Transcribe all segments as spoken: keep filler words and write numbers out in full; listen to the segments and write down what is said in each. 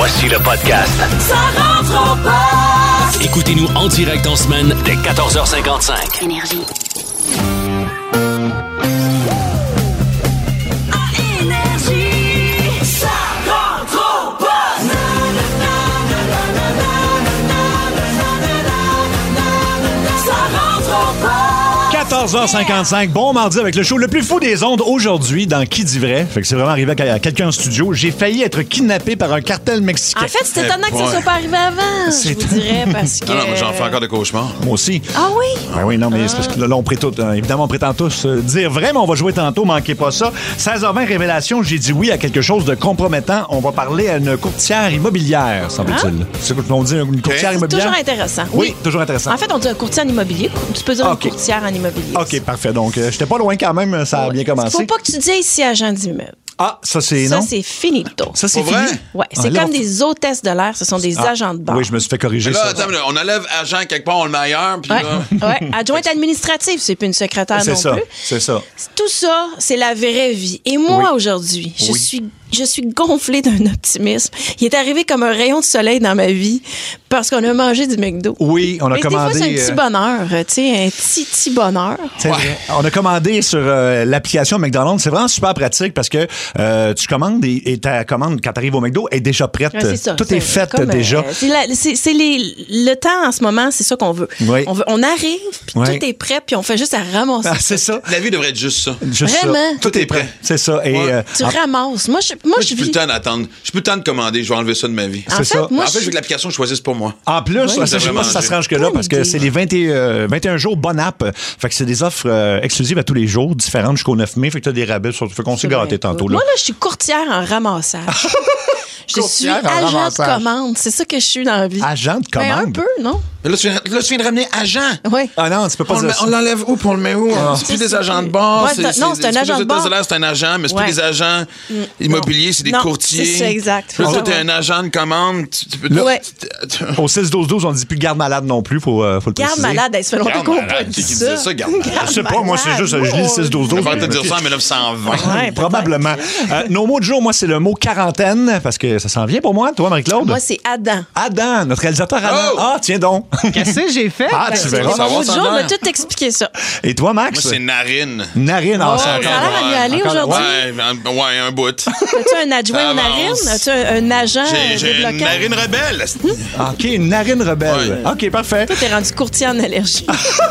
Voici le podcast. Ça rentre au poste. Écoutez-nous en direct en semaine dès quatorze heures cinquante-cinq. Énergie. À Énergie, ça rentre au poste. Na, na, na, na, na, na, na, na, na, na, na, ça rentre au poste. quatorze heures cinquante-cinq, bon mardi avec le show le plus fou des ondes aujourd'hui dans Qui dit vrai. Fait que c'est vraiment arrivé à quelqu'un en studio. J'ai failli être kidnappé par un cartel mexicain. En fait, c'est étonnant que ça ouais. soit pas arrivé avant, C'est- je vous dirais, parce que... Non, non, moi, j'en fais encore des cauchemars. Moi aussi. Ah oui? Ah oui, non, mais c'est parce que là, là, on prétend, euh, évidemment, on prétend tous euh, dire vrai, mais on va jouer tantôt, manquez pas ça. seize heures vingt, révélation, j'ai dit oui à quelque chose de compromettant. On va parler à une courtière immobilière, semble-t-il. C'est quoi qu'on dit, une courtière C'est immobilière? toujours intéressant. Oui, toujours intéressant. En fait, on dit un courtier en immobilier. Tu peux dire OK. une courtière en immobilier. OK, parfait. Donc, euh, j'étais pas loin quand même, ça a bien commencé. Faut pas que tu dises ici agent d'immeuble. Ah, ça, c'est Ça, non? c'est finito. Ça, c'est Pour fini? vrai? Ouais, Ah, c'est là, comme on- des hôtesses de l'air, ce sont des Ah, agents de bar. Oui, je me suis fait corriger Là, ça. attends, on enlève agent quelque part, on le met ailleurs, puis Ouais, là... ouais. Adjointe administrative, c'est plus une secrétaire C'est non ça, plus. c'est ça. Tout ça, c'est la vraie vie. Et moi, Oui. aujourd'hui, je Oui. suis je suis gonflée d'un optimisme. Il est arrivé comme un rayon de soleil dans ma vie parce qu'on a mangé du McDo. Oui, on a Mais commandé. Des fois, c'est un petit euh, bonheur, tu sais, un petit, petit bonheur. C'est vrai. On a commandé sur euh, l'application McDonald's. C'est vraiment super pratique parce que euh, tu commandes et, et ta commande, quand tu arrives au McDo, est déjà prête. Ouais, c'est ça. Tout C'est est fait comme, euh, déjà. c'est la- c'est- c'est les- le temps en ce moment, c'est ça qu'on veut. Oui. On, veut- on arrive, puis Oui. tout est prêt, puis on fait juste à ramasser. Ah, c'est ça. La vie devrait être juste ça. Juste ça. Vraiment? Tout est prêt. C'est ça. Et, Ouais. euh, Tu en- ramasses. Moi, je, moi, Moi, je j'ai plus vis. le temps d'attendre. J'ai plus le temps de commander. Je vais enlever ça de ma vie. En c'est fait, ça. moi, en fait, je je veux que l'application choisisse pour moi. En plus, ça, je sais vraiment pas si ça manger. se range que là Bonne parce que idée. c'est les vingt et, euh, vingt et un jours bonne app. Fait que c'est des offres euh, exclusives à tous les jours, différentes jusqu'au neuf mai. Fait que t'as des rabais. Sur... Fait qu'on s'est gâté tantôt. Là. Moi, là, je suis courtière en ramassage. Je suis Courtière en agent ramassage. de commande. C'est ça que je suis dans la vie. Agent de Ben, commande. un peu, non? Mais là, tu viens, là, tu viens de ramener agent. Oui. Ah non, tu peux pas On, le dire met- ça. on l'enlève où puis on le met où? C'est plus C'est des ça. agents de bar. Ouais, c'est un- non, c'est un plus agent de des bar. hôtesses, c'est un agent, mais c'est Ouais. plus des agents immobiliers, c'est des Non, courtiers. c'est ça, exact. Puis là, Faut toi, t'es savoir. un agent de commande. Tu, tu peux Là- Ouais. tu- tu- Au six douze douze, on dit plus garde malade non plus. Faut, euh, faut le Garde préciser. malade, hey, ça fait longtemps Garde qu'on malade, peut qui dire disait ça. ça, garde malade? Je sais pas, moi, c'est juste, je lis le six douze douze. On va te dire ça en mille neuf cent vingt. Ouais, peut-être. Probablement. Euh, nos mots de jour, moi, c'est le mot quarantaine, parce que ça s'en vient pour moi, toi, Marie-Claude. Moi, c'est Adam. Adam, notre réalisateur Adam. Oh! Ah, tiens donc. Qu'est-ce que j'ai fait? Ah, Ben, tu c'est verras. mon savoir mot du son jour, on heure. a tout expliqué ça. Et toi, Max? Moi, c'est narine. Narine. Ah, Oh, c'est ça a encore- l'air à mieux aller encore- aujourd'hui. Ouais, un, ouais, un bout. As-tu un adjoint Ça aux narines? avance. As-tu un, un agent J'ai euh, j'ai une débloquant? narine rebelle. Ah, OK, une narine rebelle. OK, parfait. Toi, t'es rendu courtier en allergie.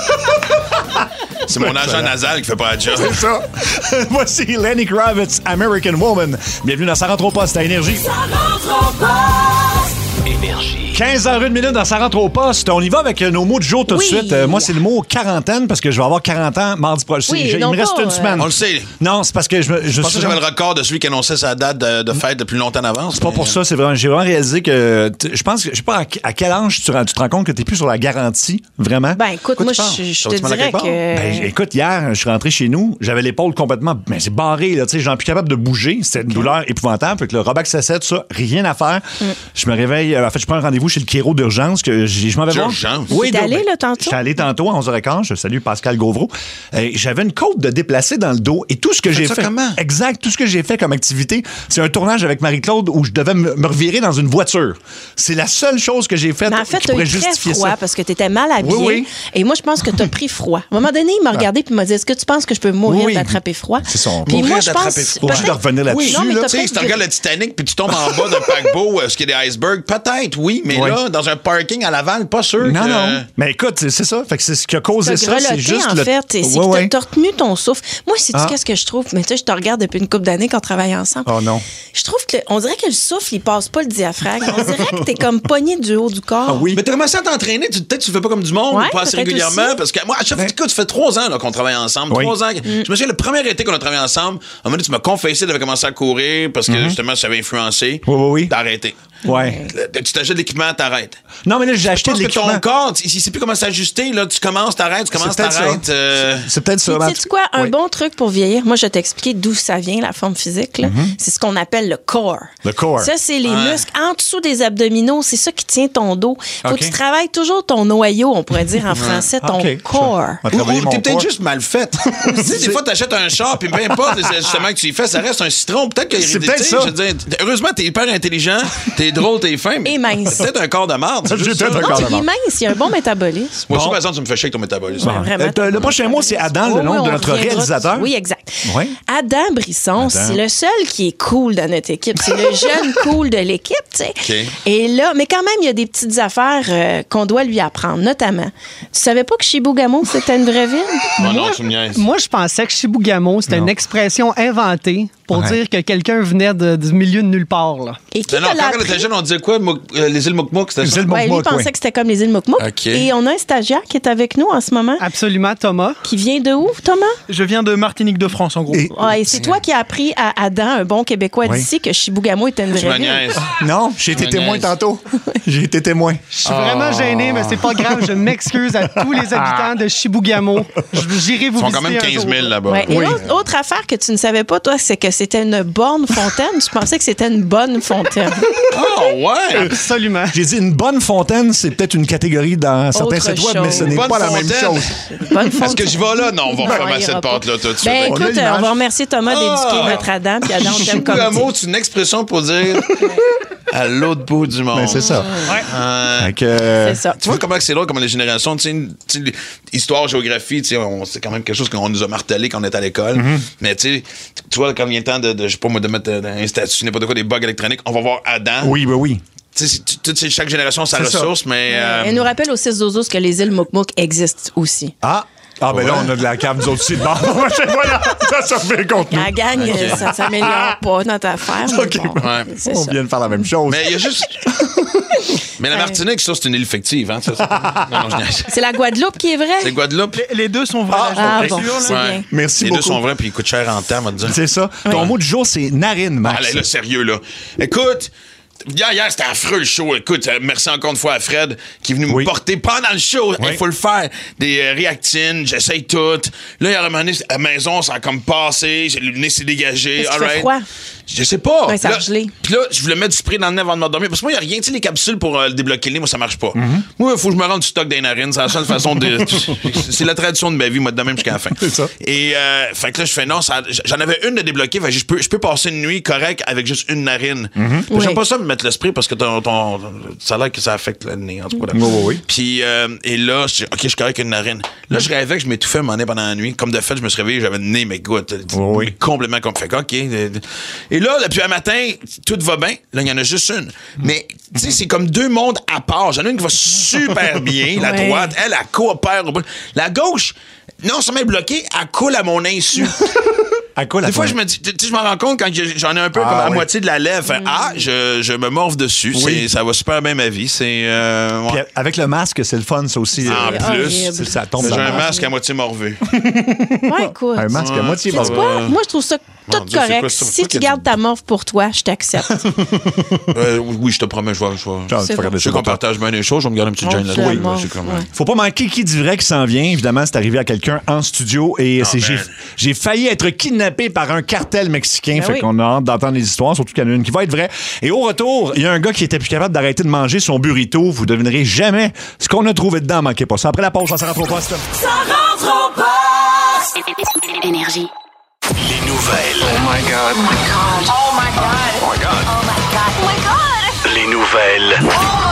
C'est mon agent nasal qui fait pas la job. C'est ça. Voici Lenny Kravitz, American Woman. Bienvenue dans Ça rentre au poste à Énergie. Ça rentre au poste. Énergie. quinze heures une minute dans Ça rentre au poste. On y va avec nos mots de jour tout Oui. de suite. Euh, moi, c'est le mot quarantaine parce que je vais avoir quarante ans mardi prochain. Oui, Je- Il non me reste pas, une euh, semaine. On le sait. Non, c'est parce que je, me- je Je pensais suis... que j'avais le record de celui qui annonçait sa date de, de fête depuis longtemps d'avance. C'est pas pour ça, c'est vraiment. J'ai vraiment réalisé que. t- Je pense que. Je sais pas à, à quel âge tu, rends- tu te rends compte que t'es plus sur la garantie, vraiment. Ben, écoute, Quoi moi, tu penses? je, je Ça te va-tu mal à dirais quelque que. Ben, écoute, hier, je suis rentré chez nous, j'avais l'épaule complètement. Ben, c'est barré, là, tu sais, j'en suis plus capable de bouger. C'était une douleur épouvantable. Fait que le Robax S sept, tout ça, rien à faire. Je me réveille. euh, En fait, je prends un rendez-vous chez le chiro d'urgence que j'ai- je m'en vais voir. D'urgence? Oui, T'es de- allé, ben, là, tantôt? J'étais allé tantôt à onze heures quinze. Je salue Pascal Gauvreau. Euh, j'avais une côte de déplacée dans le dos et tout ce que j'ai ça fait. comment? Exact. Tout ce que j'ai fait comme activité, c'est un tournage avec Marie-Claude où je devais me me revirer dans une voiture. C'est la seule chose que j'ai faite Mais en fait, qui t'as pourrait eu très justifier froid ça. parce que t'étais mal habillé. Oui, oui. Et moi, je pense que t'as pris froid. À un moment donné, il m'a regardé puis il m'a dit, est-ce que tu penses que je peux mourir Oui. d'attraper froid? C'est ça, on Puis mourir moi, je d'attraper pense. froid. Faut juste peut-être- revenir là-dessus, Oui, non, mais là. t'as Tu sais, si tu peut-être- regardes le Titanic puis tu tombes en bas d'un paquebot, est-ce qu'il y a des icebergs? Peut-être, oui, mais Ouais. là, dans un parking à Laval, pas sûr. Non, que... non. Mais écoute, c'est c'est ça. Fait que c'est ce qui a causé T'as ça. C'est grelotté, juste en le. fait. C'est Ouais, que ouais. t'as- t'as retenu ton souffle. Moi, c'est Ah. qu'est-ce que je trouve? Mais tu sais, je te regarde depuis une couple d'années qu'on travaille ensemble. Oh non. Je trouve que le- on dirait que le souffle, il passe pas le diaphragme. On dirait que t'es comme pogné du haut du corps. Ah oui. Mais t'as commencé à t'entraîner, tu- peut-être que tu fais pas comme du monde, Ouais, pas assez peut-être régulièrement, aussi. parce que moi, à chaque fois, écoute, ça fait trois ans là, qu'on travaille ensemble, Oui. trois ans. Je me souviens, le premier été qu'on a travaillé ensemble, à un moment donné, tu m'as confessé que t'avais commencé à courir parce que justement, ça avait influencé. Oui, oui, oui. D'arrêter. Ouais. Le- Tu t'achètes de l'équipement, t'arrêtes. Non, mais là, j'ai Je acheté de pense que l'équipement. ton corps, il il sait plus comment s'ajuster, là. Tu commences, t'arrêtes, tu commences, C'est peut-être t'arrêtes. ça. euh, C'est peut-être ça. Puis, Matt. sais-tu quoi? Un Oui. bon truc pour vieillir, moi, je vais t'expliquer d'où ça vient, la forme physique. là. C'est ce qu'on appelle le core. Le core. Ça, c'est les Ouais. muscles en dessous des abdominaux. C'est ça qui tient ton dos. Faut OK. que tu travailles toujours ton noyau, on pourrait dire en français, ton OK. core. On va Ou, travailler ou mon t'es peut-être corps. juste mal fait. Tu sais, des fois, t'achètes un char, puis peu importe les ajustements que tu y fais, ça reste un citron. Peut-être que C'est tu peut-être sais, ça. je veux dire, heureusement, t'es hyper intelligent. T'es T'es drôle, t'es fin, mais Et mince. t'as peut-être un corps de marde. c'est J'ai juste peut-être ça. un Non, corps de il est marde. mince, il a un bon métabolisme. Moi, Bon. sur par exemple, tu me fais chier avec ton métabolisme. Ouais, vraiment. Euh, le prochain mot, c'est Adam, le Oui, nom oui, de on notre reviendra réalisateur. dessus. Oui, exact. Oui. Adam Brisson, Adam. c'est le seul qui est cool dans notre équipe. C'est le jeune cool de l'équipe, tu sais. OK. Et là, mais quand même, il y a des petites affaires euh, qu'on doit lui apprendre, notamment. Tu savais pas que Chibougamau, c'était une vraie ville? Oh non, tu me niaises. Moi, je pensais que Chibougamau, c'était Non. une expression inventée pour Ouais. dire que quelqu'un venait de- du milieu de nulle part. Là. Et qui Non, non, te l'a quand on appris? était jeune, on disait quoi? Mouk- euh, les îles Moukmouk, c'était Les ça? îles Ouais, lui, il Moukmouk, pensait oui. que c'était comme les îles Moukmouk. OK. Et on a un stagiaire qui est avec nous en ce moment. Absolument, Thomas. Qui vient de où, Thomas? Je viens de Martinique de France, en gros. Et- Ah, et c'est toi qui as appris à Adam, un bon Québécois Oui. d'ici, que Chibougamau était une Tu vraie me ville. niaises. Non, j'ai été me témoin niaise. tantôt. J'ai été témoin. Je suis vraiment gêné, mais c'est pas grave. Je m'excuse à tous les habitants de Chibougamau. Je- J'irai vous Ils sont quand même visiter un quinze jour. mille là-bas. Ouais. Et Oui. l'autre autre affaire que tu ne savais pas, toi, c'est que c'était une borne fontaine. Je pensais que c'était une bonne fontaine. Oh, ouais! Absolument. J'ai dit une bonne fontaine, c'est peut-être une catégorie dans certains Autre sites web, chose. mais ce n'est Bonne pas la même fontaine. chose. Bonne Est-ce fontaine. que j'y vais là? Non, on va Non, refermer il cette ira pas. porte-là tout de suite. Ben On a écoute, l'image. on va remercier Thomas d'éduquer notre Adam, puis Adam, on t'aime comme Chibougamau, tu. c'est une expression pour dire à l'autre bout du monde. Ben, c'est ça. Euh, Fait que, euh, C'est ça. Tu vois comment c'est drôle, comment les générations, tu sais, une- tu sais, histoire, géographie, tu sais, on- c'est quand même quelque chose qu'on nous a martelé quand on était à l'école. Mm-hmm. Mais tu sais, tu vois, quand il vient le temps de, de, je sais pas moi, de mettre euh, un statut, n'importe quoi, des bugs électroniques, on va voir Adam. oui, ben oui. Tu sais, c'est- tu sais, chaque génération a sa C'est ça. ressource, mais. euh, Elle nous rappelle au six douze que les îles Moukmouk existent aussi. Ah, ah ben là, on a de la cave, nous autres aussi. Bon, voilà, ça se fait contre nous. La gang, euh, ça ne s'améliore pas notre affaire. mais OK. bon, Ouais. c'est On ça. vient de faire la même chose. Mais il y a juste. Mais la Martinique, ça, c'est une île fictive, hein? Ça, ça- non, non, je niaise. C'est la Guadeloupe qui est vraie? C'est Guadeloupe. Les, les deux sont vrais. Ah je bon, suis sûr, là. c'est Ouais. bien. Merci Les beaucoup. deux sont vrais, puis ils coûtent cher en temps, on va te dire. C'est ça. Ton mot du jour, c'est narine, Ah, Max. là, là, sérieux, là. Écoute, hier, hier c'était affreux le show. Écoute, euh, merci encore une fois à Fred qui est venu Oui. me porter pendant le show. Il Oui. faut le faire. Des euh, réactines, j'essaye tout. Là, il y a un moment donné, à la maison, ça a comme passé. J'ai- Le nez s'est dégagé. Est-ce qu'il All fait right. froid? Je sais pas. Ouais, ça a Là- gelé. Puis là, je voulais mettre du spray dans le nez avant de m'endormir. Parce que moi, il n'y a rien. Tu sais, les capsules pour euh, le débloquer le nez, moi, ça marche pas. Mm-hmm. Moi, il faut que je me rende du stock des narines. C'est la seule façon de. C'est la tradition de ma vie, moi, de même jusqu'à la fin. C'est ça. Et, euh, fait que là, je fais non, ça- j'en avais une de débloquée. Fait que je peux, je peux passer une nuit correcte avec juste une narine. Mm-hmm. J'aime Oui. pas ça me mettre le spray parce que ton, ton- ça a l'air que ça affecte le nez, en tout cas. là. Oui, oui, oui. Puis, euh, et là, je dis, OK, je suis correct avec une narine. Là, je rêvais que je m'étouffais mon nez pendant la nuit. Comme de fait, je me suis réveillé, j'avais le nez, mais écoute, Oui, oui. complètement comme fait. OK. Et là, depuis un matin, tout va bien. Là, il y en a juste une. Mais, tu sais, c'est comme deux mondes à part. J'en ai une qui va super bien, la Ouais. droite. Elle, elle coopère au bout. La gauche, non seulement est bloquée, elle coule à mon insu. À quoi la Des fois, fin? je me dis, tu sais, je m'en rends compte quand j'ai- j'en ai un peu Ah, comme à oui. moitié de la lèvre. Fait, ah, je, je me morve dessus. Oui. C'est- Ça va super bien ma vie. C'est. euh, ouais. Puis avec le masque, c'est le fun, ça aussi. En Euh, plus, horrible. c'est- ça tombe J'ai dans un le masque à moitié morvé. Ouais, écoute. Un masque à moitié. Sais-tu bon. quoi? Moi, je trouve ça tout Mon Dieu, c'est correct. quoi ça? Si Pourquoi tu qu'il y a gardes ta morve pour toi, je t'accepte. Euh, oui, je te promets, je vais. Je vais- Ah, tu vas C'est regarder Je ça sais qu'on pour toi. partage bien les choses, je vais me garder une petite On gêne se là-dessus. la Oui, mange, c'est comme- ouais. Faut pas manquer qui dit vrai qui s'en vient. Évidemment, c'est arrivé à quelqu'un en studio et c'est- j'ai man. j'ai failli être kidnappé par un cartel mexicain. Ben fait oui. qu'on a hâte d'entendre les histoires, surtout qu'il y en a une qui va être vraie. Et au retour, il y a un gars qui était plus capable d'arrêter de manger son burrito. Vous devinerez jamais ce qu'on a trouvé dedans. Manquez pas ça. Après la pause, ça rentre au poste. Ça rentre au poste. Énergie. Les nouvelles. Les nouvelles.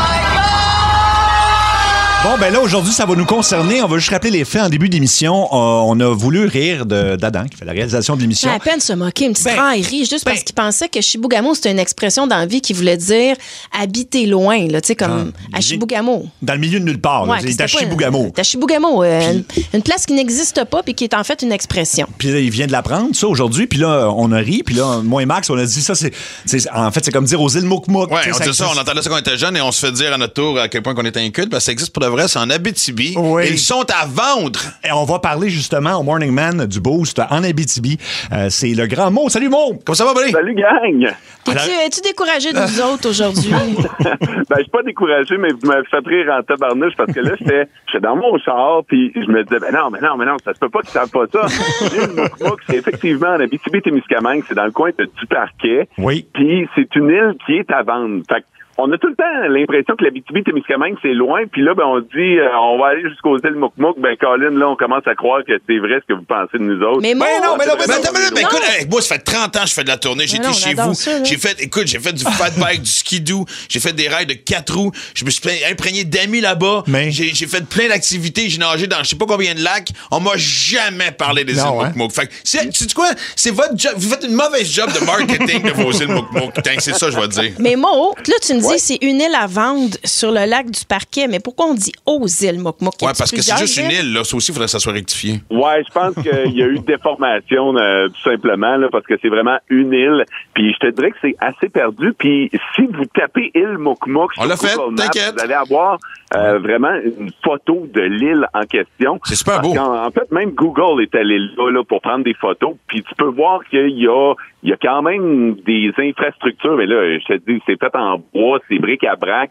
Bon, ben là, aujourd'hui, ça va nous concerner. On va juste rappeler les faits en début d'émission. Euh, on a voulu rire de- d'Adam, qui fait la réalisation de l'émission. À à peine se moquer, une petite Ben, raillerie, juste ben- parce qu'il pensait que Chibougamau, c'était une expression dans la vie qui voulait dire habiter loin, là, tu sais, comme Ah, à Chibougamau. Dans le milieu de nulle part. là. Ouais, il est c'était à pas- Chibougamau. c'est à Chibougamau, euh, une, une place qui n'existe pas puis qui est en fait une expression. Puis là, il vient de l'apprendre, ça, aujourd'hui. Puis là, on a ri. Puis là, moi et Max, on a dit ça, c'est... c'est- En fait, c'est comme dire aux îles Moukmouk. Ouais, Tu sais, on dit ça, existe. on entendait ça quand on était jeune et on se fait dire à notre tour à quel point qu'on était inculte, parce que ça existe pour de vrai, c'est en Abitibi. Oui. Ils sont à vendre. Et on va parler justement au Morning Man du Boost en Abitibi. Euh, c'est le grand mot. Salut, Mo! Comment ça va, buddy? Salut, gang! Es-tu, es-tu découragé de nous autres aujourd'hui? Ben, je suis pas découragé, mais vous m'avez fait rire en tabarnouche parce que là, j'étais, j'étais dans mon char, puis je me disais, ben non, mais non, mais non, ça se peut pas qu'ils savent pas ça. L'île Moukmouk, c'est effectivement en Abitibi-Témiscamingue, c'est dans le coin de Duparquet. Oui. Puis c'est une île qui est à vendre. Fait que on a tout le temps l'impression que l'Abitibi-Témiscamingue, c'est loin, puis là, ben, on dit, euh, on va aller jusqu'aux îles Mouk-Mouk. Ben, Colin, là, on commence à croire que c'est vrai ce que vous pensez de nous autres. Mais moi, Ben non, mais non, mais c'est attends, vraiment mais loin. écoute, hey, moi, ça fait trente ans que je fais de la tournée. J'ai Mais été non, chez on adore vous. ça, là. J'ai fait, écoute, j'ai fait du fat bike, du skidoo. J'ai fait des rails de quatre roues. Je me suis plein- imprégné d'amis là-bas. Mais- J'ai, j'ai fait plein d'activités. J'ai nagé dans je sais pas combien de lacs. On m'a jamais parlé des Non, îles hein? Mouk-Mouk. Fait que, c'est, tu sais quoi? C'est votre job. Vous faites une mauvaise job de marketing de vos îles Mouk-Mouk. Putain, c'est ça, je vais te dire. Mais Mo, là, tu me dis c'est une île à vendre sur le lac du Parquet, mais pourquoi on dit aux îles Mouk-Mouk? Y Ouais, a-t-il parce que c'est plusieurs juste une îles? île, là. Ça aussi, il faudrait que ça soit rectifié. Ouais, je pense qu'il y a eu déformation, euh, tout simplement, là, parce que c'est vraiment une île. Puis je te dirais que c'est assez perdu. Puis si vous tapez île Mouk-Mouk sur On l'a fait, Google Maps, t'inquiète. vous allez avoir euh, vraiment une photo de l'île en question. C'est super Parce beau. qu'en- En fait, même Google est allé là, là pour prendre des photos. Puis tu peux voir qu'il y a, il y a quand même des infrastructures. Mais là, je te dis, c'est fait en bois, c'est bric à brac.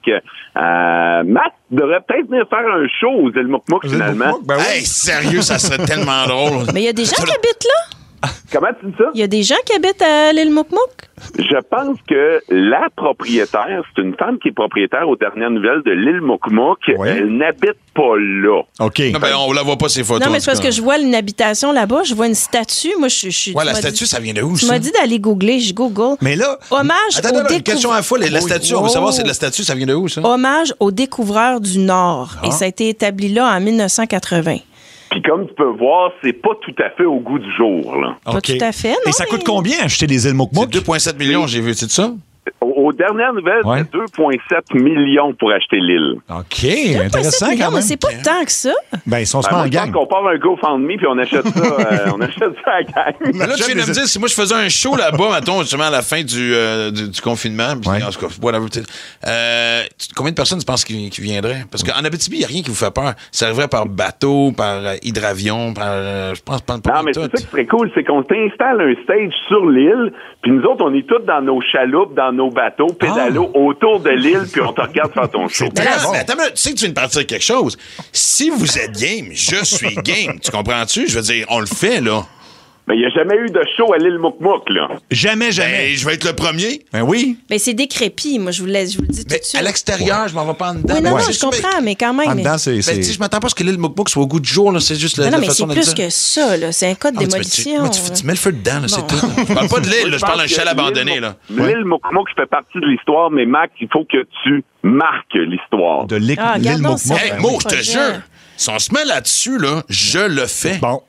Euh, Matt devrait peut-être venir faire un show aux îles Mouk-Mouk, Aux îles finalement. Mouk-Mouk, ben oui. Hey, sérieux, ça serait tellement drôle. Mais il y a des gens qui habitent là? Comment tu dis ça? Il y a des gens qui habitent à l'île Mouk-Mouk? Je pense que la propriétaire, c'est une femme qui est propriétaire aux dernières nouvelles de l'île Mouk-Mouk. Oui. Elle n'habite pas là. OK. Non, ben, on la voit pas, ces photos. Non, mais en c'est tout parce cas. que je vois une habitation là-bas, je vois une statue. Moi, je je suis. Ouais, tu la m'as statue, dit- ça vient de où, Tu ça? m'as dit d'aller googler, je google. Mais là- Hommage Attends, au attends, une question à la fois. La, la Oui. statue, on veut savoir, c'est Oh. la statue, ça vient de où, ça? Hommage aux découvreurs du Nord. Ah. Et ça a été établi là en mille neuf cent quatre-vingts. Puis comme tu peux voir, c'est pas tout à fait au goût du jour, là. Pas OK. tout à fait, non, Et ça coûte mais- combien acheter des îles C'est Mouk-Mouk? deux virgule sept millions, j'ai vu, c'est ça? Aux, aux dernières nouvelles, Ouais. c'est deux virgule sept millions pour acheter l'île. OK, deux virgule sept intéressant millions, quand mais même. c'est pas tant que ça. Ben, ils sont se Ben, met moi, en je pense gang. qu'on part un GoFundMe puis on achète ça, euh, on achète ça à la gang. Mais là, tu viens de me dire, si moi je faisais un show là-bas, mettons, justement, à la fin du, euh, du, du confinement, puis Ouais. en tout cas, whatever, tu sais, euh, tu- combien de personnes tu penses qui, qui viendraient? Parce qu'en Abitibi, il n'y a rien qui vous fait peur. Ça arriverait par bateau, par euh, hydravion, par, euh, je pense, pas, pas Non, mais tout. c'est ça qui serait cool, c'est qu'on t'installe un stage sur l'île, puis nous autres, on est tous dans nos chaloupes, dans nos bateaux, pédalos autour de l'île, puis on te regarde faire ton show. Mais là, mais attends, une minute, tu sais que tu viens de partir de quelque chose. Si vous êtes game, je suis game. Tu comprends-tu? Je veux dire, on le fait, là. Mais il n'y a jamais eu de show à l'île Mouk-Mouk, là. Jamais, jamais. Ben, je vais être le premier. Ben oui. Mais c'est décrépit, moi, je vous, laisse, je vous le dis tout Mais de suite. à l'extérieur, je m'en vais pas en dedans. Oui, non, Mais non, c'est je super- comprends, mais quand même. En mais- dedans, c'est... Ben, c'est- tu sais, je m'attends pas à ce que l'île Mouk-Mouk soit au goût du jour, là. C'est juste la, Non, non, la mais façon c'est de plus dire. que ça, là. C'est un cas de Ah, tu- démolition. Tu, moi, tu, tu mets le feu dedans, là, c'est Bon. tout. Je parle pas de l'île, là, je parle d'un pense que chalet l'île abandonné, là. Mouk- L'île Mouk-Mouk fait partie de l'histoire, mais Mac, il faut que tu marques l'histoire. De l'île Ah, l'île regardons Mouk-Mouk. ça. Hey, Ben Mo, oui. je te Projet. jure, si on se met là-dessus, là, je le fais. Bon,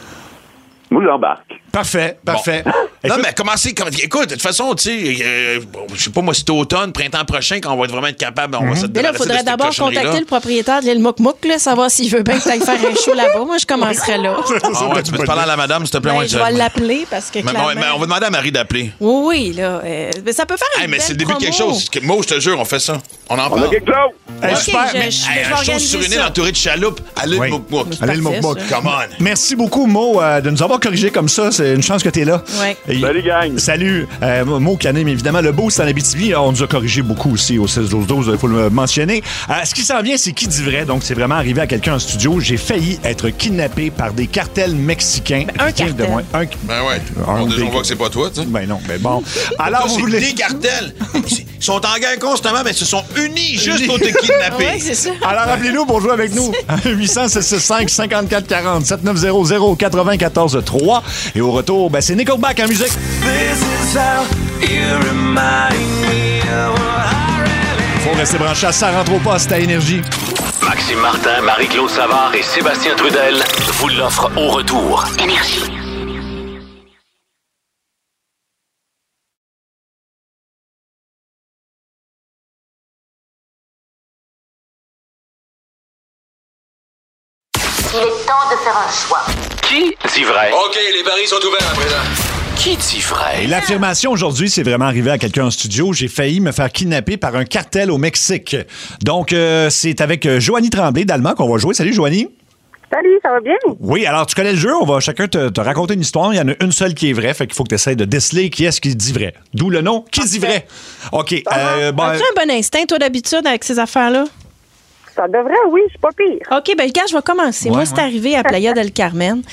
Moi, j'embarque. parfait, parfait. Non, Écoute, mais commencez. Comme, écoute, de toute façon, tu sais, euh, bon, je sais pas moi, c'est automne, printemps prochain, quand on va vraiment être capable, on va se Mais là, il débarrasser de faudrait cette d'abord cochonnerie-là. contacter le propriétaire de l'île Mouk-Mouk, là, savoir s'il veut bien que tu ailles faire un show là-bas. Moi, je commencerai là. Ah ouais, tu peux te parler à la madame, s'il te plaît. Ben, ouais, je tu- vais l'appeler parce que Mais, clairement... mais on va demander à Marie d'appeler. Oui, oui, là. euh, mais ça peut faire une Hey, mais belle c'est le début de quelque promo. chose. Que- Mo, je te jure, on fait ça. On en On a parle. quelque chose? hey, OK, super. je, Mais- je, Hey, je vais un show sur organiser une île ça. entourée de chaloupes à l'île Oui. Mouk-Mouk. C'est à l'île parfait, Mouk-Mouk. ça. Come on. Merci beaucoup, Mo, euh, de nous avoir corrigé comme ça. C'est une chance que tu es là. Ouais. Et- Salut, gang. Salut. Euh, Mo qui anime évidemment le Boost en Abitibi. On nous a corrigé beaucoup aussi au seize douze douze, il faut le mentionner. Euh, ce qui s'en vient, c'est Qui dit vrai. Donc, c'est vraiment arrivé à quelqu'un en studio. J'ai failli être kidnappé par des cartels mexicains. un Rien de cartel. moins. Un... Ben ouais. Un Bon, déjà, des- on voit que c'est pas toi, tu sais. Ben non, mais bon. Alors, Toi, vous c'est voulez... des cartels. Ils sont en guerre constamment, mais ils se sont unis juste pour te kidnapper. Oui, c'est ça. Alors, appelez-nous pour jouer avec nous. huit cents, sept six cinq, cinquante-quatre quarante, sept neuf zéro zéro, quatre-vingt-quatorze trois. Et au retour, ben, c'est Nickelback en musique. Faut rester branché à ça, rentre au poste à Énergie. Maxime Martin, Marie-Claude Savard et Sébastien Trudel vous l'offrent au retour. Énergie. Il est temps de faire un choix. Qui dit vrai? OK, les paris sont ouverts à présent. Qui dit vrai? Et l'affirmation aujourd'hui, c'est vraiment arrivé à quelqu'un en studio. J'ai failli me faire kidnapper par un cartel au Mexique. Donc, euh, c'est avec euh, Joanie Tremblay d'Allemand qu'on va jouer. Salut, Joanie. Salut, ça va bien? Oui, alors tu connais le jeu. On va chacun te, te raconter une histoire. Il y en a une seule qui est vraie. Fait qu'il faut que tu essaies de déceler qui est-ce qui dit vrai. D'où le nom Qui dit vrai. OK. Euh, bon, As-tu un bon instinct, toi, d'habitude, avec ces affaires-là? Ça devrait, oui, c'est pas pire. OK, ben gars, je vais commencer. Ouais, Moi, c'est ouais. arrivé à Playa del Carmen.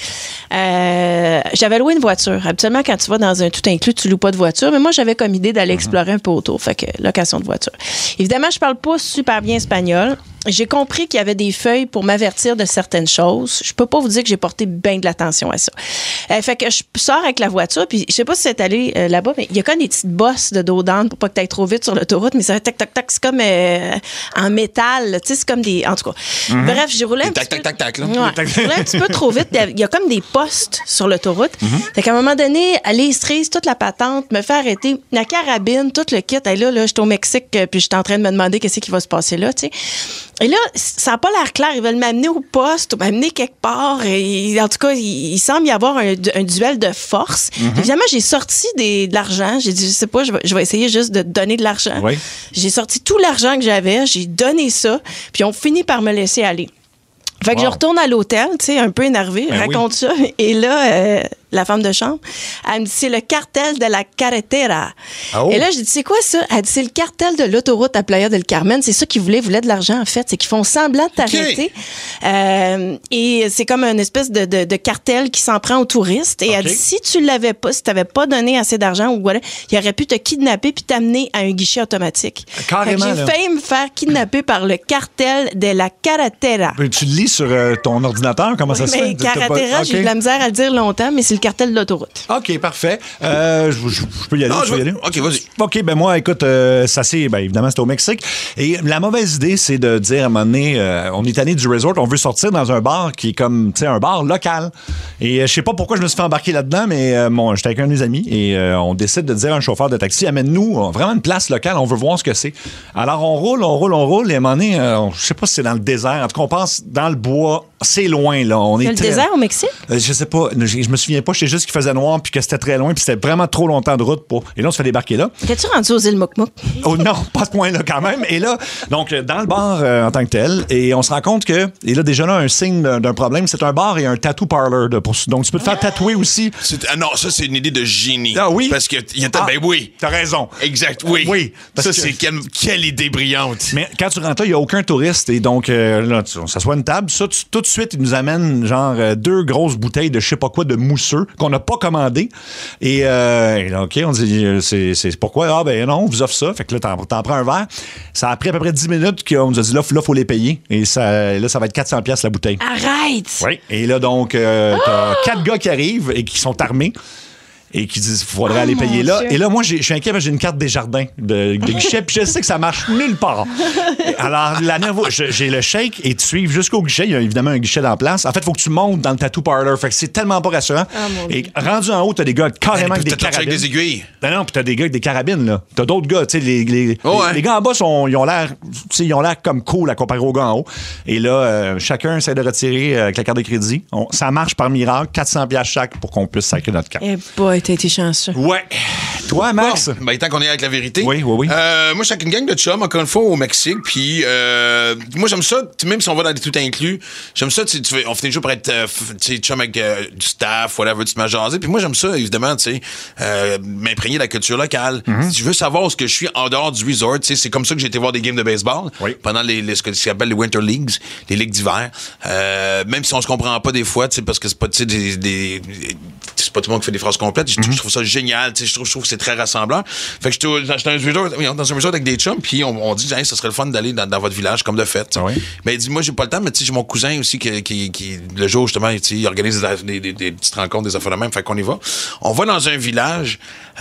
Euh, j'avais loué une voiture. Habituellement, quand tu vas dans un tout inclus, tu loues pas de voiture. Mais moi, j'avais comme idée d'aller explorer un peu autour. Fait que location de voiture. Évidemment, je parle pas super bien espagnol. J'ai compris qu'il y avait des feuilles pour m'avertir de certaines choses. Je peux pas vous dire que j'ai porté bien de l'attention à ça. Euh, fait que je sors avec la voiture, puis je sais pas si c'est allé euh, là-bas, mais il y a comme des petites bosses de dos d'âne pour pas que tu ailles trop vite sur l'autoroute, mais ça fait tac, tac, tac. C'est comme euh, en métal. Tu sais, c'est comme des. En tout cas. Mm-hmm. Bref, j'ai roulé un tac, petit tac, peu. tac, tac, là. Ouais, j'ai roulé un petit peu trop vite. Il y a comme des postes sur l'autoroute. Mm-hmm. Fait qu'à un moment donné, aller cerise, toute la patente, me fait arrêter, la carabine, tout le kit. Et là, là, j'étais au Mexique, puis j'étais en train de me demander qu'est-ce qui va se passer là, tu sais. Et là, ça n'a pas l'air clair. Ils veulent m'amener au poste, m'amener quelque part. Et, en tout cas, il, il semble y avoir un, un duel de force. Mm-hmm. Évidemment, j'ai sorti des, de l'argent. J'ai dit, je sais pas, je vais, je vais essayer juste de donner de l'argent. Oui. J'ai sorti tout l'argent que j'avais. J'ai donné ça. Puis on finit par me laisser aller. Fait que wow. je retourne à l'hôtel, tu sais, un peu énervée, ben raconte oui. ça. Et là, euh, la femme de chambre, elle me dit, c'est le cartel de la carretera. Oh. Et là, j'ai dit, c'est quoi ça? Elle dit, c'est le cartel de l'autoroute à Playa del Carmen. C'est ça qu'ils voulaient, ils voulaient de l'argent, en fait. C'est qu'ils font semblant de t'arrêter. Okay. Euh, et c'est comme une espèce de, de, de cartel qui s'en prend aux touristes. Et okay. Elle dit, si tu l'avais pas, si t'avais pas donné assez d'argent ou voilà, il aurait pu te kidnapper puis t'amener à un guichet automatique. Carrément, j'ai failli me faire kidnapper par le cartel de la carretera. Tu le lis sur euh, ton ordinateur? Comment oui, ça se fait? Mais carretera, j'ai eu de la misère à le dire longtemps, mais c'est le cartel de l'autoroute. OK, parfait. Euh, je, je, je peux y aller? Non, je peux y aller? OK, vas-y. OK, ben moi, écoute, euh, ça c'est, ben évidemment, c'est au Mexique. Et la mauvaise idée, c'est de dire à un moment donné, euh, on est allé du resort, on veut sortir dans un bar qui est comme, tu sais, un bar local. Et euh, je sais pas pourquoi je me suis fait embarquer là-dedans, mais euh, bon, j'étais avec un de mes amis et euh, on décide de dire à un chauffeur de taxi, amène-nous vraiment une place locale, on veut voir ce que c'est. Alors, on roule, on roule, on roule, et à un moment donné, euh, je sais pas si c'est dans le désert, en tout cas, on passe dans le bois, c'est loin, là. On est le très... désert au Mexique? Euh, je sais pas, je, je me souviens pas, je sais juste qu'il faisait noir puis que c'était très loin puis c'était vraiment trop longtemps de route pour... Et là, on se fait débarquer là. T'es-tu rendu aux îles Mouk-Mouk? Oh non, pas à ce point-là quand même. Et là, donc, dans le bar euh, en tant que tel, et on se rend compte que, et là, déjà là, un signe d'un, d'un problème, c'est un bar et un tattoo parlor. De, pour, donc, tu peux te faire tatouer aussi. C'est, ah non, ça, c'est une idée de génie. Ah oui? Parce que, il y a, ah, ben oui. T'as raison. Exact, oui. Oui. Ça, que, c'est quelle, quelle idée brillante. Mais quand tu rentres là, il n'y a aucun touriste. Et donc, euh, là, tu, on s'assoit à une table. Ça, tu, tout de suite, ils nous amènent, genre, euh, deux grosses bouteilles de je sais pas quoi, de mousseux, qu'on n'a pas commandé. Et, euh, et là, OK, on dit, c'est, c'est pourquoi? Ah, ben non, on vous offre ça. Fait que là, t'en, t'en prends un verre. Ça a pris à peu près dix minutes qu'on nous a dit, là, là, faut les payer. Et ça, là, ça va être quatre cents piastres la bouteille. Arrête! Oui. Et là, donc, euh, t'as quatre gars qui arrivent et qui sont armés. Et qui disent qu'il faudrait oh aller payer là. Dieu. Et là, moi, j'ai, je suis inquiet parce que j'ai une carte Desjardins de, de guichet, puis je sais que ça marche nulle part. Alors, la nervo, j'ai le chèque et tu suives jusqu'au guichet. Il y a évidemment un guichet dans la place. En fait, il faut que tu montes dans le tattoo parlor. Fait que c'est tellement pas rassurant. Oh, et rendu en haut, t'as des gars carrément avec des carabines. Avec des aiguilles. Non, non, puis t'as des gars avec des carabines, là. T'as d'autres gars, tu sais, les, les, oh, les, ouais. les gars en bas, sont, ils ont l'air, tu sais, ils ont l'air comme cool à comparer aux gars en haut. Et là, euh, chacun essaie de retirer euh, avec la carte de crédit. On, ça marche par miracle, quatre cents piastres chaque pour qu'on puisse sacrer notre carte. Eh boy, t'as été chanceux. Ouais. Toi, Max? Bon, ben, tant qu'on est avec la vérité. Oui, oui, oui. Euh, moi, je suis avec une gang de chums, encore une fois, au Mexique. Puis, euh, moi, j'aime ça, même si on va dans des tout inclus, j'aime ça, tu sais, on finit toujours par être, euh, tu sais, chum avec euh, du staff, whatever, tu m'as jasé. Puis moi, j'aime ça, évidemment, tu sais, euh, m'imprégner de la culture locale. Mm-hmm. Si je veux savoir ce que je suis en dehors du resort, tu sais, c'est comme ça que j'ai été voir des games de baseball. Oui. Pendant les, les, ce qu'on appelle les Winter Leagues, les ligues d'hiver. Euh, même si on se comprend pas des fois, tu sais, parce que c'est pas, tu sais, des, des, des c'est pas tout le monde qui fait des phrases complètes. Je, mm-hmm. je trouve ça génial. Je trouve, je trouve que c'est très rassemblant. Fait que j'étais dans, j'étais dans, un resort, dans un resort avec des chums, puis on, on dit, hey, ça serait le fun d'aller dans, dans votre village comme de fait. Ah oui? Mais il dit, moi, j'ai pas le temps, mais j'ai mon cousin aussi qui, qui, qui le jour, justement, il organise des, des, des petites rencontres, des affaires de même. Fait qu'on y va. On va dans un village,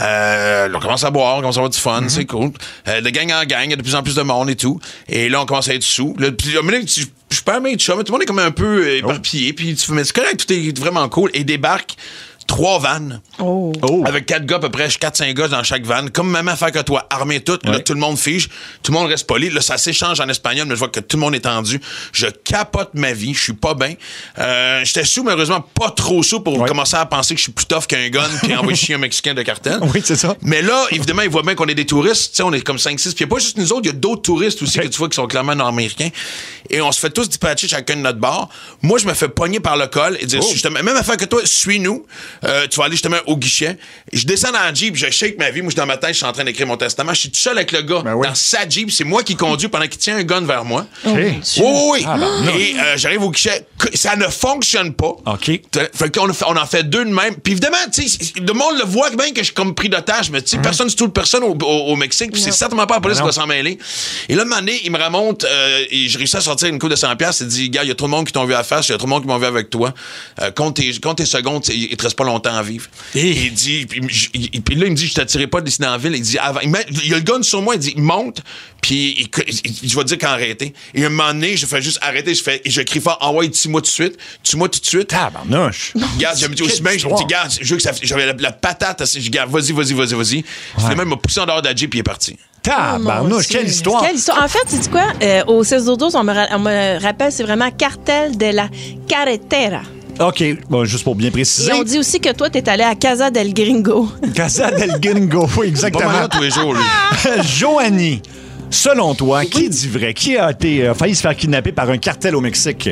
euh, on commence à boire, on commence à avoir du fun, mm-hmm. c'est cool. Euh, de gang en gang, il y a de plus en plus de monde et tout. Et là, on commence à être sous. Là, puis, je, je perds mes chums, tout le monde est comme un peu éparpillé, oh. Puis tu fais, mais c'est correct, tout est vraiment cool. Et débarque trois vannes. Oh. Oh. Avec quatre gars, à peu près, quatre cinq gars dans chaque van. Comme même affaire que toi. Armés toutes. Ouais. Là, tout le monde fige. Tout le monde reste poli. Là, ça s'échange en espagnol, mais je vois que tout le monde est tendu. Je capote ma vie. Je suis pas bien. Euh, j'étais sous, malheureusement, pas trop sous pour ouais. commencer à penser que je suis plus tough qu'un gun puis envoyer chier un Mexicain de cartel. Oui, c'est ça. Mais là, évidemment, ils voient bien qu'on est des touristes. Tu sais, on est comme cinq six. Puis il n'y a pas juste nous autres, il y a d'autres touristes aussi okay. que tu vois qui sont clairement nord-américains. Et on se fait tous dispatcher chacun de notre bar. Moi, je me fais pogner par le col et dire, oh. justement, même affaire que toi, suis-nous. euh, tu vas aller justement au guichet. Je descends dans la Jeep, je shake ma vie. Moi, je suis dans ma tête, je suis en train d'écrire mon testament. Je suis tout seul avec le gars Ben oui. dans sa Jeep. C'est moi qui conduis pendant qu'il tient un gun vers moi. OK. Oui, oui, oui. Ah, ben, non. Et euh, j'arrive au guichet. Ça ne fonctionne pas. OK. Fait qu'on on en fait deux de même. Puis évidemment, tu sais, le monde le voit bien que je suis comme pris d'otage, mais tu sais, personne, c'est tout personne au, au, au Mexique. Puis c'est certainement pas la police Ben qui va s'en mêler. Et là, un moment donné, il me remonte euh, et je réussis à sortir une coupe de cent piastres. Il dit, gars, il y a trop de monde qui t'ont vu à la face, il y a trop de monde qui m'ont vu avec toi. Euh, compte, tes, compte tes secondes, il te reste pas longtemps à vivre. Et il dit, puis, il, puis là, il me dit, je t'attirais pas d'ici dans la ville. Il dit, avant, il, met, il a le gun sur moi, il dit, il monte, puis il, il, il, je vais te dire quand arrêter. Et un moment donné, je fais juste arrêter, je fais, et je crie fort, envoie, tue-moi tout de suite, tue-moi tout de suite. Tabarnouche. Regarde, j'ai dit aussi bien, je me dis, regarde, je veux que ça, j'avais la, la patate, je dis, regarde, vas-y, vas-y, vas-y, vas-y. Finalement, il m'a poussé en dehors de la Jeep, puis il est parti. Tabarnouche, Dieu. quelle histoire. Quelle histoire. En fait, c'est quoi? Euh, au seize douze, on me, ra- on me rappelle, c'est vraiment Cartel de la Carretera. OK, bon, juste pour bien préciser. Et on dit aussi que toi, t'es allé à Casa del Gringo. Casa del Gringo, oui, Pas exactement. mal tous les jours, lui. Joanie, selon toi, qui dit vrai? Qui a été euh, failli se faire kidnapper par un cartel au Mexique?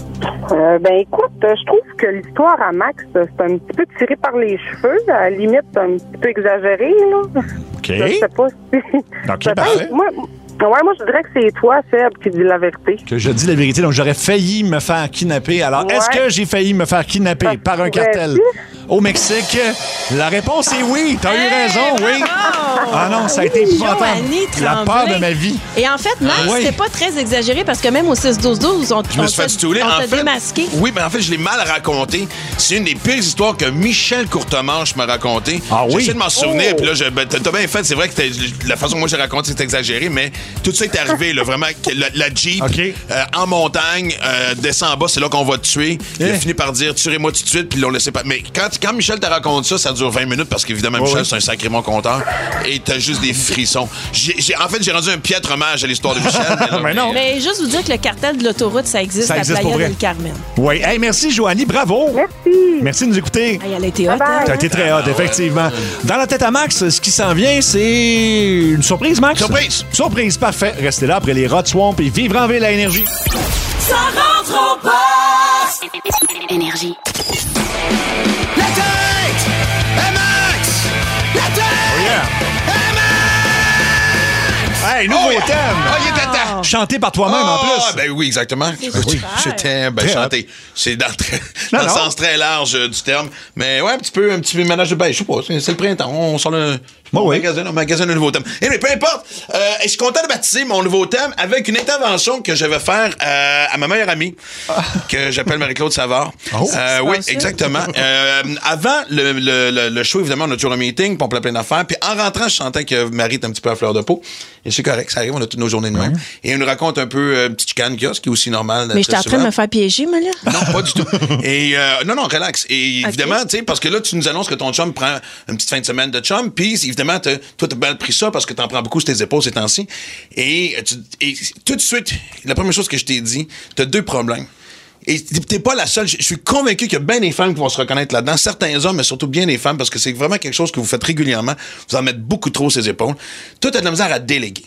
Euh, ben écoute, je trouve que l'histoire à Max, c'est un petit peu tiré par les cheveux, à la limite un petit peu exagéré, là. OK. Je sais pas si... OK, Peut-être, parfait. Moi, ouais, moi je dirais que c'est toi, Seb, qui dis la vérité. Que je dis la vérité, donc j'aurais failli me faire kidnapper. Alors, Ouais. est-ce que j'ai failli me faire kidnapper Ça par un pourrait cartel être. au Mexique? La réponse est oui. T'as eu raison, oui. Ah non, ça a été épouvantable. Joanie La Tremblay. peur de ma vie. Et en fait, Max, Ah ouais. c'était pas très exagéré parce que même au six douze douze, on, Je me on suis fait t'a- stouler. on En t'a fait, démasqué. oui, mais en fait, je l'ai mal raconté. C'est une des pires histoires que Michel Courtemanche m'a raconté. Ah oui? J'essaie de m'en souvenir, Oh. puis là, je, ben, t'as t'as bien fait. C'est vrai que t'as- la façon que moi j'ai raconté, c'est exagéré, mais tout ça est arrivé, là, vraiment. que La, la Jeep, OK. euh, en montagne, euh, descend en bas, c'est là qu'on va te tuer. Il a Eh. fini par dire, tuez-moi tout de suite, puis l'on laissait pas. Mais quand, quand Michel te raconte ça, ça dure vingt minutes parce qu'évidemment, Ouais, Michel, ouais. c'est un sacré bon conteur. Et t'as juste des frissons. J'ai, j'ai- en fait, j'ai rendu un piètre hommage à l'histoire de Michel. mais là, Mais non. Mais juste vous dire que le cartel de l'autoroute, ça existe Ça à existe Playa pour vrai. del Carmen. Oui. Hey, merci, Joanie. Bravo. Merci. Merci de nous écouter. Hey, elle a été hot, Bye-bye. hein? T'as été très hot, effectivement. Dans la tête à Max, ce qui s'en vient, c'est une surprise, Max? Surprise. Surprise, parfait. Restez là après les Rod Swamp et vivre en ville à énergie. Ça rentre au poste. Énergie. La tête à Max. La tête à Max. Hey, nouveau Oh, yeah. thème! Ah, il est à temps. Chanté par toi-même, en Ah, plus. ben oui, exactement. C'est Écoute, super. J'étais ben, Très chanté. C'est dans, très- Non, dans le non. sens très large euh, du terme. Mais ouais, un petit peu, un petit peu ménage de pêche. Je sais pas, c'est c'est le printemps. On sort le. Bon, on oui. magasine, on magasine un nouveau thème. Et mais peu importe, euh, je suis content de baptiser mon nouveau thème avec une intervention que je vais faire euh, à ma meilleure amie, que j'appelle Marie-Claude Savard. Oh. Euh, oui, exactement. Euh, avant le, le, le, le show, évidemment, on a toujours un meeting, puis on plein plein d'affaires. Puis en rentrant, je sentais que Marie était un petit peu à fleur de peau. Et c'est correct, ça arrive, on a toutes nos journées de même. Et elle nous raconte un peu euh, une petite chicane qu'il y a, ce qui est aussi normal. Mais j'étais très en train de souvent. me faire piéger, moi, là. Non, pas du tout. Et euh, non, non, relax. Et évidemment, tu sais, parce que là, tu nous annonces que ton chum prend une petite fin de semaine de chum, puis évidemment, t'as- toi, t'as mal pris ça parce que t'en prends beaucoup sur tes épaules ces temps-ci. Et, tu- et tout de suite, la première chose que je t'ai dit, t'as deux problèmes. Et t'es pas la seule. Je je suis convaincu qu'il y a bien des femmes qui vont se reconnaître là-dedans. Certains hommes, mais surtout bien des femmes, parce que c'est vraiment quelque chose que vous faites régulièrement. Vous en mettez beaucoup trop sur ses épaules. Toi, t'as de la misère à déléguer.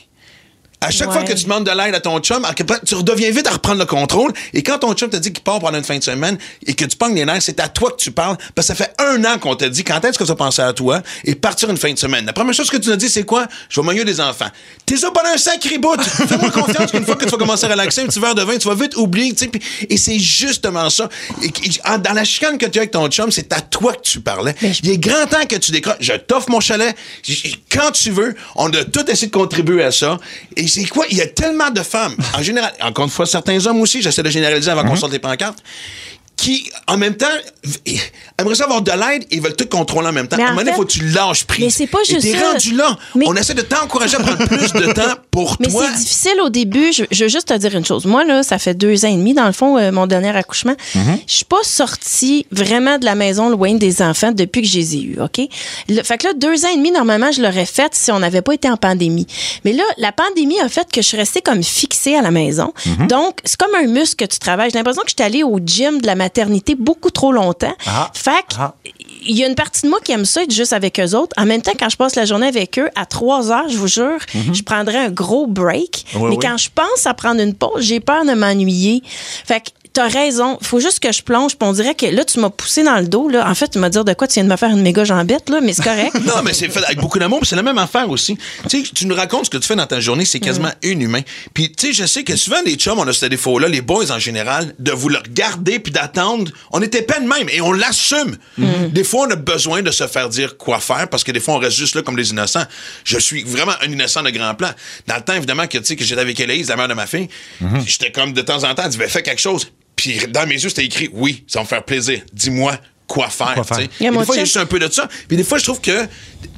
À chaque Ouais. fois que tu demandes de l'aide à ton chum, à quel point tu redeviens vite à reprendre le contrôle. Et quand ton chum te dit qu'il part pendant une fin de semaine et que tu pognes les nerfs, c'est à toi que tu parles. Parce que ça fait un an qu'on t'a dit quand est-ce que tu as pensé à toi et partir une fin de semaine. La première chose que tu nous as dit, c'est quoi? Je vais m'ennuyer des enfants. T'es ça pendant un sacré bout. Fais-moi confiance qu'une fois que tu vas commencer à relaxer un petit verre de vin, tu vas vite oublier. tu sais, puis- Et c'est justement ça. Et, et- en- dans la chicane que tu as avec ton chum, c'est à toi que tu parlais. Il est grand temps que tu décroches. Je t'offre mon chalet. J- Quand tu veux, on a tout essayé de contribuer à ça. Et c'est quoi? Il y a tellement de femmes, en général, encore une fois, certains hommes aussi, j'essaie de généraliser avant qu'on sorte les pancartes, qui, en même temps, v- aimeraient ça avoir de l'aide et veulent tout contrôler en même temps. Mais À un en moment donné, il fait- faut que tu lâches prise. Mais c'est pas Et juste t'es ça. rendu là. Mais- On essaie de t'encourager à prendre plus de temps pour Mais toi. c'est difficile au début. Je, je veux juste te dire une chose. Moi, là, ça fait deux ans et demi, dans le fond, euh, mon dernier accouchement. Mm-hmm. Je suis pas sortie vraiment de la maison loin des enfants depuis que je les ai eus, OK? Le- fait que là, deux ans et demi, normalement, je l'aurais fait si on n'avait pas été en pandémie. Mais là, la pandémie a fait que je suis restée comme fixée à la maison. Mm-hmm. Donc, c'est comme un muscle que tu travailles. J'ai l'impression que je suis allée au gym de la maternité beaucoup trop longtemps. Ah. Fait que, Ah. il y a une partie de moi qui aime ça être juste avec eux autres. En même temps, quand je passe la journée avec eux, à trois heures, je vous jure, je prendrais un gros break. Oui, Mais oui. quand je pense à prendre une pause, j'ai peur de m'ennuyer. Fait que t'as raison. Faut juste que je plonge. Puis on dirait que là, tu m'as poussé dans le dos. Là. En fait, tu m'as dit de quoi? Tu viens de me faire une méga jambette, là, mais c'est correct. Non, mais c'est fait avec beaucoup d'amour, puis c'est la même affaire aussi. Tu sais, tu nous racontes ce que tu fais dans ta journée, c'est quasiment mm. inhumain. Puis, tu sais, je sais que souvent, les chums, on a ce défaut-là, les boys en général, de vouloir regarder puis d'attendre. On était pas de même et on l'assume. Mm. Des fois, on a besoin de se faire dire quoi faire parce que des fois, on reste juste là comme des innocents. Je suis vraiment un innocent de grand plan. Dans le temps, évidemment, que tu sais, que j'étais avec Héloïse, la mère de ma fille, mm-hmm. j'étais comme de temps en temps, elle disait, fais quelque chose. Puis dans mes yeux, c'était écrit, oui, ça va me faire plaisir. Dis-moi quoi faire. Quoi faire. Des fois, il y a juste un peu de ça. Puis des fois, je trouve que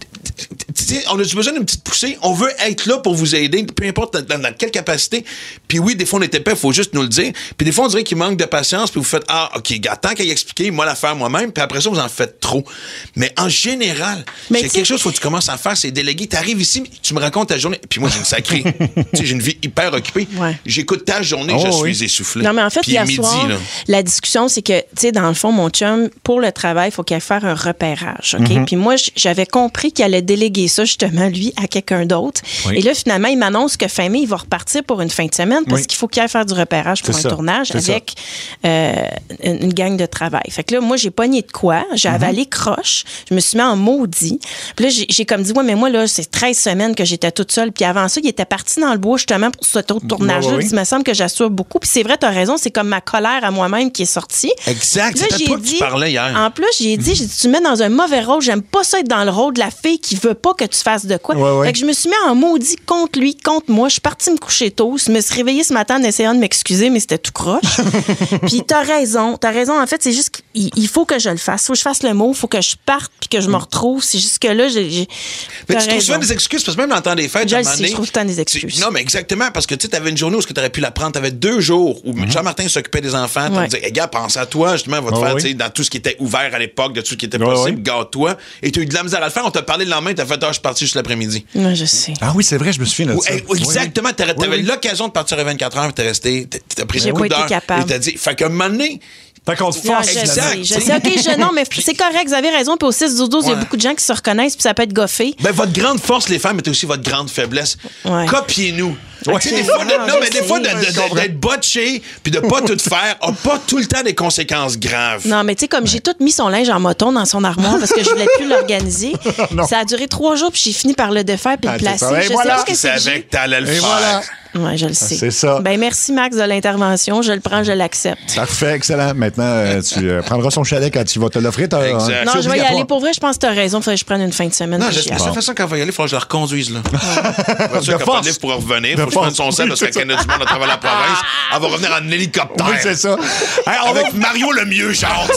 on a besoin d'une petite poussée. On veut être là pour vous aider, peu importe dans, dans quelle capacité. Puis oui, des fois, on est épais, il faut juste nous le dire. Puis des fois, on dirait qu'il manque de patience, puis vous faites « Ah, OK, gars, tant qu'à y expliquer, moi, la faire moi-même. » Puis après ça, vous en faites trop. Mais en général, mais c'est quelque chose qu'il faut que tu commences à faire, c'est déléguer. Tu arrives ici, tu me racontes ta journée. Puis moi, j'ai une sacrée... tu sais, j'ai une vie hyper occupée. Ouais. J'écoute ta journée, oh, je oui. suis essoufflé. Non, mais en fait, puis hier midi, soir, là. la discussion, c'est que, tu sais, dans le fond, mon chum, pour le travail, il faut qu'il aille faire un repérage, OK? Mm-hmm. Puis moi, j'avais compris qu'il allait déléguer ça, justement, lui, à quelqu'un d'autre. Oui. Et là, finalement, il m'annonce que fin mai, il va repartir pour une fin de semaine parce oui. qu'il faut qu'il aille faire du repérage pour c'est un ça. tournage c'est avec euh, une gang de travail. Fait que là, moi, j'ai pogné de quoi? J'ai mm-hmm. avalé croche. Je me suis mis en maudit. Puis là, j'ai, j'ai comme dit, ouais, mais moi, là, c'est treize semaines que j'étais toute seule. Puis avant ça, il était parti dans le bois, justement, pour cet autre tournage-là. Oui, oui. Il me semble que j'assure beaucoup. Puis c'est vrai, t'as raison, c'est comme ma colère à moi-même qui est sortie. Exact. Là, c'est toi dit, que tu parlais hier. En plus, j'ai dit, j'ai dit, tu me mets dans un mauvais rôle. J'aime pas ça être dans le rôle de la fille qui veut pas que tu fasses de quoi. Ouais, ouais. Fait que je me suis mis en maudit contre lui, contre moi. Je suis partie me coucher tôt. Je me suis réveillée ce matin en essayant de m'excuser, mais c'était tout croche. Puis t'as raison. T'as raison. En fait, c'est juste qu'il il faut que je le fasse. Il faut que je fasse le mot. Il faut que je parte puis que je me retrouve. C'est juste que là, j'ai... j'ai mais tu trouves souvent des excuses parce que même dans le temps des fêtes, je, sais, je trouve tout le temps des excuses. Tu, non, mais exactement. Parce que tu avais une journée où tu aurais pu la prendre. Tu avais deux jours où mm-hmm. Jean-Martin s'occupait des enfants. Tu ouais. disais, hey, gars, pense à toi. Justement, va te oh, faire, oui. tu sais, dans tout ce qui était ouvert à l'époque, de tout ce qui était possible, oh, oui. garde-toi. Et tu as eu de la misère à le faire. On t'a parlé le lendemain. Tu as fait, ah, je suis parti juste l'après-midi. Oui, je sais. Ah oui, c'est vrai, je me souviens de ça. Oui, exactement. Tu avais oui, oui. l'occasion de partir à vingt-quatre heures. Tu es resté. Tu as pris J'ai beaucoup pas d'heures. été capable. Et tu as dit, fait qu'à un moment donné, fait qu'on se force. Je sais, je sais. OK, je, non, mais c'est correct, vous avez raison. Puis au six douze douze, il ouais. y a beaucoup de gens qui se reconnaissent, puis ça peut être goffé. Ben, votre grande force, les femmes, est aussi votre grande faiblesse. Ouais. Copiez-nous. Ouais. Okay. Des fois, de, non, mais des fois, de, de, de, d'être botché puis de pas tout faire a pas tout le temps des conséquences graves. Non, mais tu sais, comme j'ai tout mis son linge en moton dans son armoire parce que je voulais plus l'organiser, ça a duré trois jours, puis j'ai fini par le défaire puis ah, le placer. Je voilà. sais pas ce que c'est. Tu savais que t'allais le Et faire. Voilà. Oui, je le sais. C'est ça. Ben merci, Max, de l'intervention. Je le prends, je l'accepte. Parfait, excellent. Maintenant, euh, tu euh, prendras son chalet quand tu vas te l'offrir. T'as, exact. Euh, non, je vais y aller. Pour vrai, je pense que tu as raison. Il faudrait que je prenne une fin de semaine. Non, de toute façon, quand elle va y aller, il faudra que je la reconduise. Là. Ouais. de force. Pour revenir. Il faut que je prenne son sel parce qu'elle connaît du monde à travers la province. Elle va revenir en hélicoptère. Oui, c'est ça. Hey, avec va... Mario le mieux, Charles.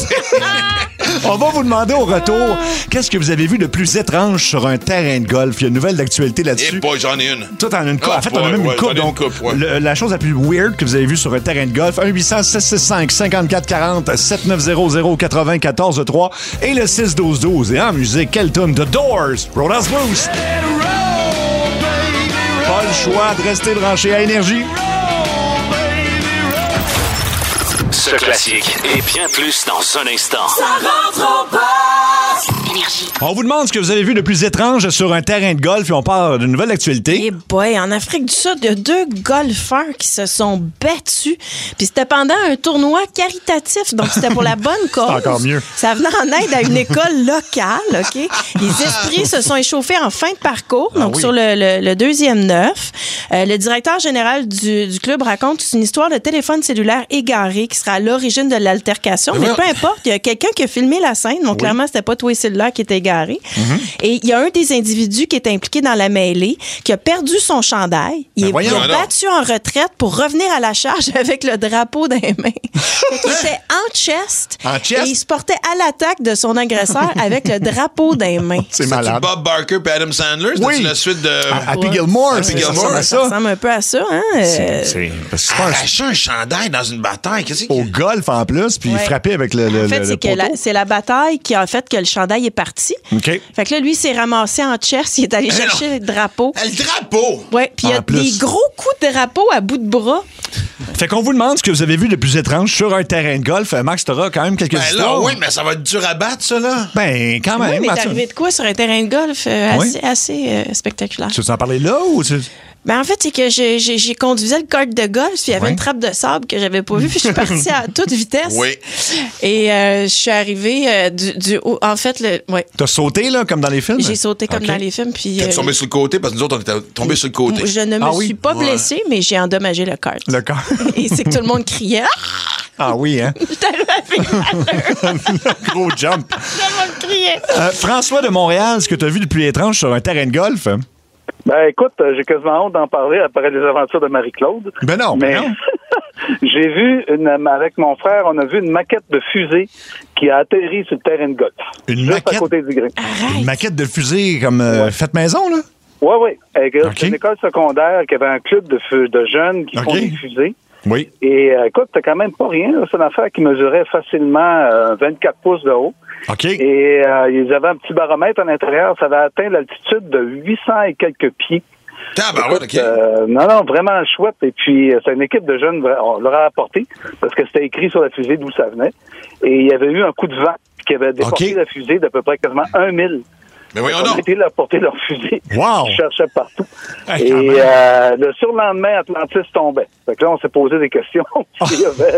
On va vous demander au retour, qu'est-ce que vous avez vu de plus étrange sur un terrain de golf? Il y a une nouvelle d'actualité là-dessus. Eh boy, j'en ai une. Toi, t'en as une coupe. Ah, en fait, boy, t'en as même ouais, une coupe. Donc, une coupe, ouais. le, la chose la plus weird que vous avez vue sur un terrain de golf, un huit cents six six cinq cinquante-quatre quarante sept neuf zéro zéro quatre-vingt-quatorze trois et le six douze douze. Et en musique, quelle tune? The Doors, Roadhouse Blues. Pas le choix de rester branché à Énergie. Ce classique et bien plus dans un instant. Ça rentre au poste. Énergie. On vous demande ce que vous avez vu de plus étrange sur un terrain de golf et on parle d'une nouvelle actualité. Eh boy, en Afrique du Sud, il y a deux golfeurs qui se sont battus. Puis c'était pendant un tournoi caritatif, donc c'était pour la bonne cause. C'est encore mieux. Ça venait en aide à une école locale, OK? Les esprits se sont échauffés en fin de parcours, donc ah oui. sur le, le, le deuxième neuf. Euh, le directeur général du, du club raconte une histoire de téléphone cellulaire égaré qui sera à l'origine de l'altercation. Mais, mais peu importe, il y a quelqu'un qui a filmé la scène, donc oui. clairement, c'était pas toi et cellulaire qui était égaré. Mm-hmm. Et il y a un des individus qui est impliqué dans la mêlée qui a perdu son chandail. Il, ben est, il a battu en retraite pour revenir à la charge avec le drapeau dans les mains. Il était en chest, en chest et il se portait à l'attaque de son agresseur avec le drapeau dans les mains. C'est malade. C'est Bob Barker et Adam Sandler? Oui. C'est la suite de... Happy ouais. Gilmore. Happy Gilmore. Ça, ça ressemble un peu à ça. Hein? C'est, c'est, parce que c'est arracher un chandail dans une bataille. Qu'est-ce qu'il... Au golf en plus, puis ouais. frapper avec le, le En fait, le, c'est, le que la, c'est la bataille qui a fait que le chandail est parti. OK. Fait que là, lui, il s'est ramassé en chest. Il est allé hey chercher non. le drapeau. Le drapeau? Oui, puis il y a plus. des gros coups de drapeau à bout de bras. Fait qu'on vous demande ce que vous avez vu de plus étrange sur un terrain de golf. Max, t'auras quand même quelques ben histoires. Là, oui, mais ça va être dur à battre, ça, là. Ben, quand même. Oui, mais t'es arrivé de quoi sur un terrain de golf euh, oui. assez, assez euh, spectaculaire? Tu veux en parler là ou tu... Ben en fait, c'est que je- j'ai j'ai conduisais le kart de golf, puis il y avait Ouais. une trappe de sable que j'avais pas vue, puis je suis partie à toute vitesse. Oui. Et euh, je suis arrivée euh, du, du haut. En fait, le, ouais, T'as sauté, là, comme dans les films? j'ai sauté comme OK. dans les films, puis T'es euh, tombé sur le côté parce que nous autres, on était tombés sur le côté. je ne me Ah oui? suis pas Ouais. blessée, mais j'ai endommagé le kart. Le corps. Et c'est que tout le monde criait. Ah! Ah oui, hein? J'étais arrivée à Gros jump. tout le monde criait. Euh, François de Montréal, ce que tu as vu le plus étrange sur un terrain de golf? Ben écoute, euh, j'ai quasiment honte d'en parler après les aventures de Marie-Claude. Ben non, Mais ben non. j'ai vu, une, avec mon frère, on a vu une maquette de fusée qui a atterri sur le terrain de golf. Une juste maquette? à côté du green. Une maquette de fusée comme euh, faite maison, là? Oui, oui. Avec OK. c'est une école secondaire qui avait un club de, fu- de jeunes qui font OK. des fusées. Oui. Et euh, écoute, c'est quand même pas rien. là. C'est une affaire qui mesurait facilement euh, vingt-quatre pouces de haut. OK. Et euh, ils avaient un petit baromètre à l'intérieur. Ça avait atteint l'altitude de huit cents et quelques pieds. Ah, ben ouais, OK. Euh, non, non, vraiment chouette. Et puis, euh, c'est une équipe de jeunes, vra- on leur a apporté, parce que c'était écrit sur la fusée d'où ça venait. Et il y avait eu un coup de vent qui avait déporté OK. la fusée d'à peu près quasiment un mille. Mais voyons On donc. a été là porter leur fusée. Wow! Ils cherchaient partout. Ah, Et quand même. euh, le surlendemain, Atlantis tombait. Fait que là, on s'est posé des questions s'il y avait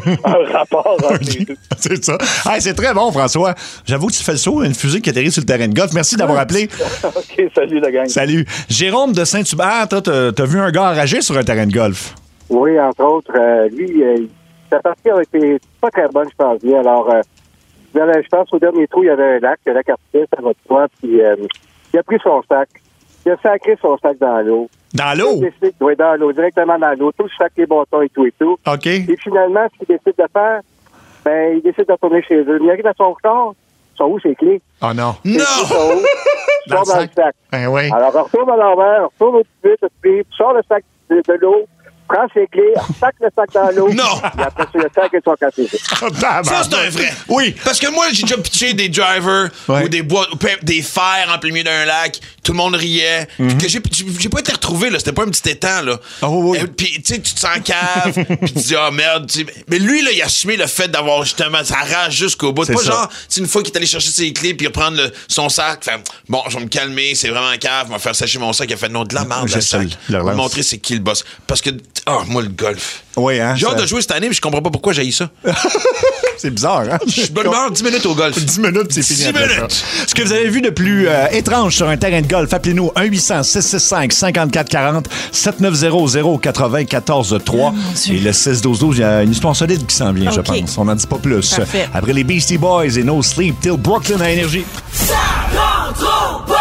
un rapport entre les deux. C'est ça. Hey, c'est très bon, François. J'avoue que tu fais le saut, une fusée qui atterrit sur le terrain de golf. Merci d'avoir appelé. OK, salut la gang. Salut. Jérôme de Saint-Hubert, toi, t'as t'as vu un gars enragé sur un terrain de golf? Oui, entre autres, euh, lui, euh, sa partie a été pas très bonne, je pense bien. Alors, euh, dans la- je pense au dernier trou, il y avait un lac, le lac Artificiel, ça va de soi, puis euh, il a pris son sac, il a sacré son sac dans l'eau. Dans l'eau? Il décide- Oui, dans l'eau, directement dans l'eau, tout le sac, les bâtons et tout et tout. OK. Et finalement, ce qu'il décide de faire, ben, il décide de retourner chez eux. Il arrive à son char, sont où ses clés? Oh non. Ses clés sont où? Ils Dans sont le dans sac. le sac. Ben oui. Alors, on retourne à l'envers, on retourne au petit vite, puis sort le sac de, de l'eau, prend ses clés, sac le sac dans l'eau. Non! Et après, c'est le sac et son café. Ça, c'est un vrai. Oui. Parce que moi, j'ai déjà pitché des drivers Ouais. ou des bois, ou pe- des fers en plein milieu d'un lac. Tout le monde riait. Puis que j'ai, j'ai j'ai pas été retrouvé, là. C'était pas un petit étang, là. Ah oui, oui. Euh, Puis, tu sais, tu te sens cave. Puis tu te dis, ah merde. tu sais. Mais lui, là, il a assumé le fait d'avoir justement sa rage jusqu'au bout. C'est Pas ça. genre, c'est une fois qu'il est allé chercher ses clés puis reprendre le- son sac. Fait, bon, je vais me calmer, c'est vraiment cave. Je vais faire sécher mon sac. Il a fait non, de la merde, Je le sais, sac. le Je vais relance. montrer c'est qui le boss. Parce que, ah, moi, le golf. Oui, hein? J'ai hâte ça- de jouer cette année, mais je comprends pas pourquoi j'ai eu ça. C'est bizarre, hein? Je suis de bonne humeur, dix minutes au golf. dix minutes, c'est fini. dix après minutes. ça. Ce que vous avez vu de plus euh, étrange sur un terrain de golf, appelez-nous un huit cents six six cinq cinq quatre quatre zéro sept neuf zéro zéro quatre-vingt quatorze trois. Et le six douze douze, il y a une histoire solide qui s'en vient, je OK. pense. On n'en dit pas plus. Parfait. Après les Beastie Boys et No Sleep Till Brooklyn à Énergie. Ça rentre au poste.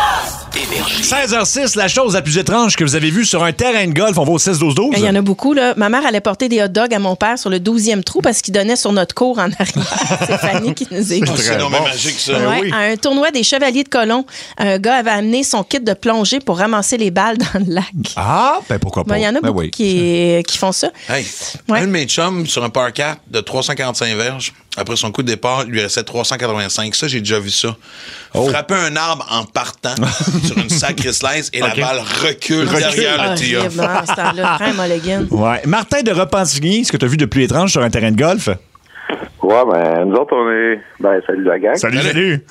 seize heures six, la chose la plus étrange que vous avez vue sur un terrain de golf. On va au six douze douze. Il y en a beaucoup, là. Ma mère allait porter des hot dogs à mon père sur le douzième trou parce qu'il donnait sur notre cour en arrière. C'est Fanny qui nous écrit. C'est non, mais magique, ça. Ben Ouais, oui. À un tournoi des Chevaliers de Colomb, un gars avait amené son kit de plongée pour ramasser les balles dans le lac. Ah, ben pourquoi pas. Ben, il y en a Ben beaucoup oui. qui, qui font ça. Hey, Ouais. un de mes chums sur un par quatre de trois cent quarante-cinq verges, après son coup de départ, il lui restait trois cent quatre-vingt-cinq. Ça, j'ai déjà vu ça. Oh. Frapper un arbre en partant sur une sacrée slice et la OK. balle recule, Recule. derrière le tee Horrible, hein, ce temps-là. Prends un mulligan. Ouais. Martin de Repentigny, ce que tu as vu de plus étrange sur un terrain de golf? Ouais, ben, nous autres, on est. Ben, salut la gang. Salut, salut.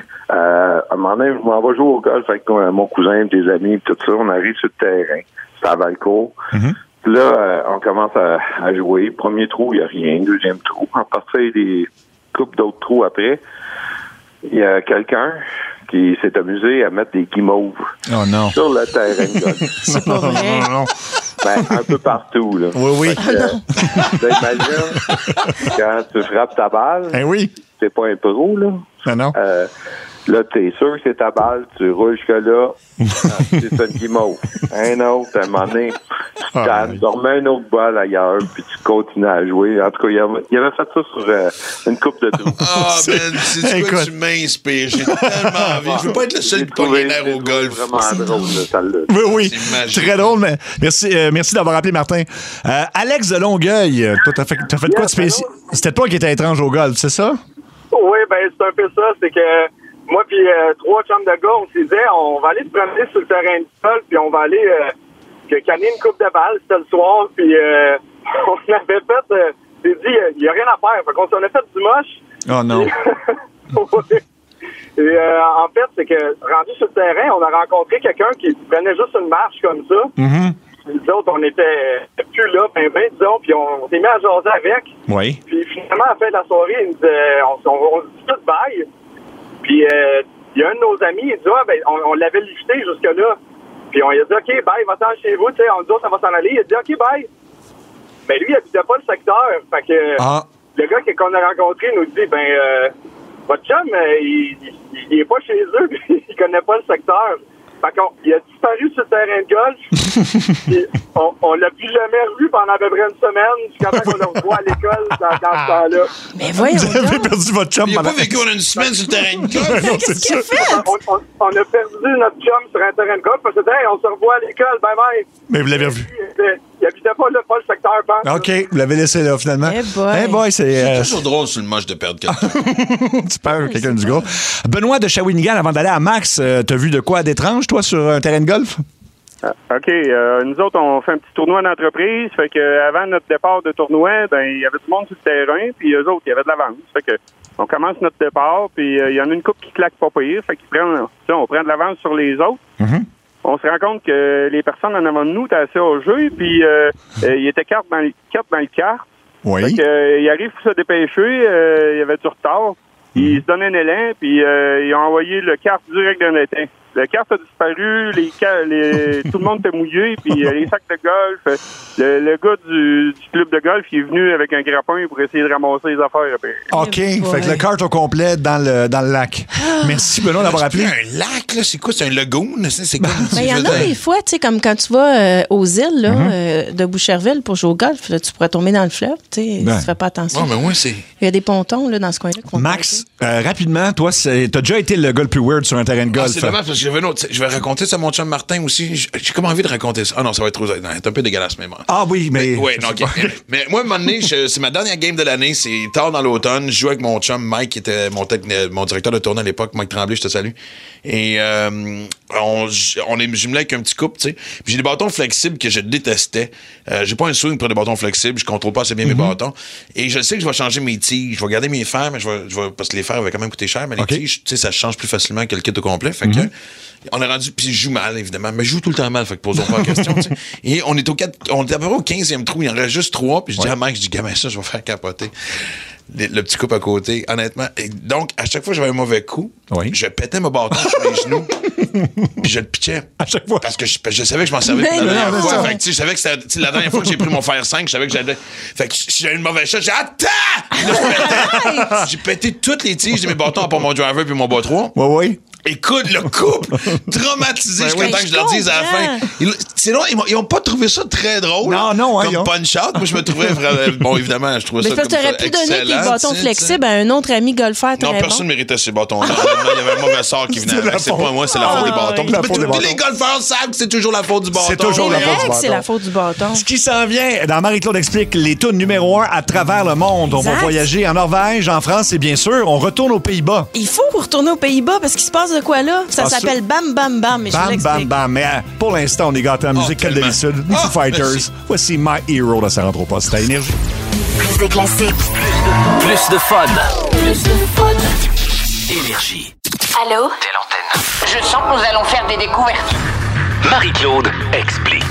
Euh, à un moment donné, je m'en vais jouer au golf avec euh, mon cousin, des amis, pis tout ça. On arrive sur le terrain. C'est à Valcourt. Mm-hmm. Puis là, euh, on commence à, à jouer. Premier trou, il n'y a rien. Deuxième trou. En partie, des coupes d'autres trous après. Il y a quelqu'un qui s'est amusé à mettre des guimauves Oh non. sur le terrain de golf. C'est pas vrai. Non, non. Ben, un peu partout, là. Oui, oui. Fait que, euh, t'imagines, quand tu frappes ta balle, Eh oui. c'est pas un pro, là. Non, non. Euh, là, t'es sûr que c'est ta balle, tu roules jusque-là, c'est une guimauve. Un autre, à un moment donné, tu Ah, tannes, oui. tu remets une autre balle ailleurs, puis tu continues à jouer. En tout cas, il avait, il avait fait ça sur euh, une coupe de trous. Ah, Ben, c'est quoi Écoute. tu m'inspires? J'ai tellement envie. Je veux pas être le seul J'ai trouvé- millionnaire j'ai au trouvé golf. vraiment drôle, là, celle-là. Oui, oui. C'est magique. Très drôle, mais merci, euh, merci d'avoir appelé Martin. Euh, Alex de Longueuil, euh, toi, t'as fait, t'as fait quoi de spécial? C'était toi qui étais étrange au golf, c'est ça? Oui, ben c'est un peu ça. C'est que moi puis euh, trois chums de gars, on se disait, on va aller se promener sur le terrain de sol, puis on va aller euh, que canner une coupe de balle. C'était le soir, puis euh, on avait fait, euh, j'ai dit, il n'y a rien à faire. Fait qu'on s'en a fait du moche. Oh non. Ouais. Et euh, en fait, c'est que rendu sur le terrain, on a rencontré quelqu'un qui prenait juste une marche comme ça. Mhm. puis nous autres, on était plus là, ben, ben, disons, puis on, on s'est mis à jaser avec. Oui. Puis finalement, à la fin de la soirée, il nous disait, on, on, on se dit tout bye. Puis euh, il y a un de nos amis, il dit, ah, ben, on, on l'avait lifté jusque-là. Puis on lui a dit, OK, bye, va-t'en chez vous, tu sais, on dit, oh, ça va s'en aller. Il a dit, OK, bye. Mais lui, il habitait pas le secteur. Fait que ah. le gars qu'on a rencontré nous dit, ben, euh, votre chum, euh, il, il, il est pas chez eux, puis il connaît pas le secteur. Fait qu'on, il a disparu sur le terrain de golf. Puis on, on l'a plus jamais revu pendant à peu près une semaine, jusqu'à temps qu'on le revoit à l'école dans, dans ce temps-là. Mais voyons. Vous avez perdu votre chum. Il n'a pas vécu pendant une semaine sur le terrain de golf. Non, c'est Qu'est-ce qu'il a fait? On, on, on a perdu notre chum sur un terrain de golf parce que, hey, on se revoit à l'école, bye bye. Mais vous l'avez revu. Il, était, il habitait pas là, pas le secteur, pense. OK, vous l'avez laissé là, finalement. Eh boy. Eh boy, c'est... C'est euh, toujours drôle sur le moche de perdre quelqu'un. tu perds quelqu'un du groupe. Benoît de Shawinigan, avant d'aller à Max, euh, t'as vu de quoi d'étrange, toi, sur un terrain de golf? OK. Euh, nous autres, on fait un petit tournoi d'entreprise. Fait que avant notre départ de tournoi, ben il y avait du monde sur le terrain, puis eux autres, il y avait de l'avance. Fait que on commence notre départ, puis il euh, y en a une couple qui claque pas pire. Fait qu'ils prennent, on prend de l'avance sur les autres. Mm-hmm. On se rend compte que les personnes en avant de nous étaient assez au jeu, puis euh, euh, ils étaient carte dans le carte dans le quart. Oui. Fait que euh, ils arrivent pour se dépêcher. Euh, il y avait du retard. Ils se donnaient un élan, puis euh, ils ont envoyé le carte direct d'un étain. Le carte a disparu, les, les tout le monde était mouillé, puis euh, les sacs de golf. Euh, le, le gars du, du club de golf, il est venu avec un grappin pour essayer de ramasser les affaires. Puis... OK, fait que le cart au complet dans le, dans le lac. Merci, Benoît, d'avoir appelé. Un lac, là, c'est quoi? C'est un lagoon? C'est, c'est quoi? Ben, il y en a des fois, tu sais, comme quand tu vas euh, aux îles là, mm-hmm. euh, de Boucherville pour jouer au golf, là, tu pourrais tomber dans le fleuve, tu sais, ben. si tu fais pas attention. Ouais, mais ouais, c'est... Il y a des pontons là, dans ce coin-là. Max, euh, rapidement, toi, c'est, t'as déjà été le gars le plus weird sur un terrain de golf. Ah, c'est dommage, parce que j'avais une autre... Je vais raconter ça à mon chum Martin aussi. J'ai, j'ai comme envie de raconter ça. Ah non, ça va être trop... Non, c'est un peu dégueulasse, mais bon. Ah oui, mais... mais ouais, non, OK. Mais moi, à un moment donné, je, c'est ma dernière game de l'année. C'est tard dans l'automne. Je joue avec mon chum Mike, qui était mon, tec... mon directeur de tournée à l'époque, Mike Tremblay, je te salue. Et euh, on, on est jumelé avec un petit couple, tu sais. Puis j'ai des bâtons flexibles que je détestais. Euh, j'ai pas un swing pour des bâtons flexibles. Je contrôle pas assez bien mm-hmm. mes bâtons. Et je sais que je vais changer mes tiges. Je vais garder mes fers, mais je vais, je vais parce que les fers avaient quand même coûté cher. Mais les okay. tiges, tu sais, ça change plus facilement que le kit au complet. Fait mm-hmm. que on est rendu, puis je joue mal, évidemment. Mais je joue tout le temps mal, fait que posons pas la question, tu sais. Et on est au quatre, on est à peu près au quinzième trou. Il en reste juste trois. Puis je ouais. dis à Mike, je dis, gamin, ça, je vais faire capoter. Le, le petit couple à côté, honnêtement. Et donc, à chaque fois que j'avais un mauvais coup, oui. je pétais mon bâton sur les genoux, puis je le pitchais. À chaque fois. Parce que je, je savais que je m'en servais pour la dernière non, fois. Fait que, tu sais, je savais que c'était la dernière fois que j'ai pris mon fer cinq, je savais que j'avais. Fait que si j'avais une mauvaise shot, j'ai dit, attends! Là, je pétais. J'ai pété toutes les tiges de mes bâtons à part mon driver puis mon bas trois. Oui, oui. Écoute, le couple traumatisé jusqu'à oui, temps que je leur dise à la fin. Ils, sinon, ils, ils ont pas trouvé ça très drôle. Non, non, hein, comme punch-out. Moi, je me trouvais vraiment... Bon, évidemment, je trouvais mais ça comme ça excellent. Mais t'aurais pu donner tes bâtons flexibles à un autre ami golfeur très Non, personne ne bon. méritait ces bâtons-là. Il y avait un mauvais sort qui venait avec. C'est pas moi, c'est la faute ah, des bâtons. Oui. Mais les golfeurs savent que c'est toujours la faute du bâton. C'est toujours la faute du bâton. C'est la faute du bâton. Ce qui s'en vient, dans Marie-Claude explique les tunes numéro un à travers le monde. Exact. On va voyager en Norvège, en France et bien sûr, on retourne aux Pays-Bas. Il faut retourner aux Pays-Bas parce qu'il se passe de quoi là? Ça Ça s'appelle Bam Bam Bam, mais bam, je bam, bam. Mais euh, pour l'instant, on est gâtés en musique oh, comme d'habitude. Les Foo Fighters. Merci. Voici My Hero de Sarah Tropas. C'est à Énergie. Plus de classiques. Plus de fun. Plus de fun. Énergie. Allô? Telle antenne. Je sens que nous allons faire des découvertes. Marie-Claude explique.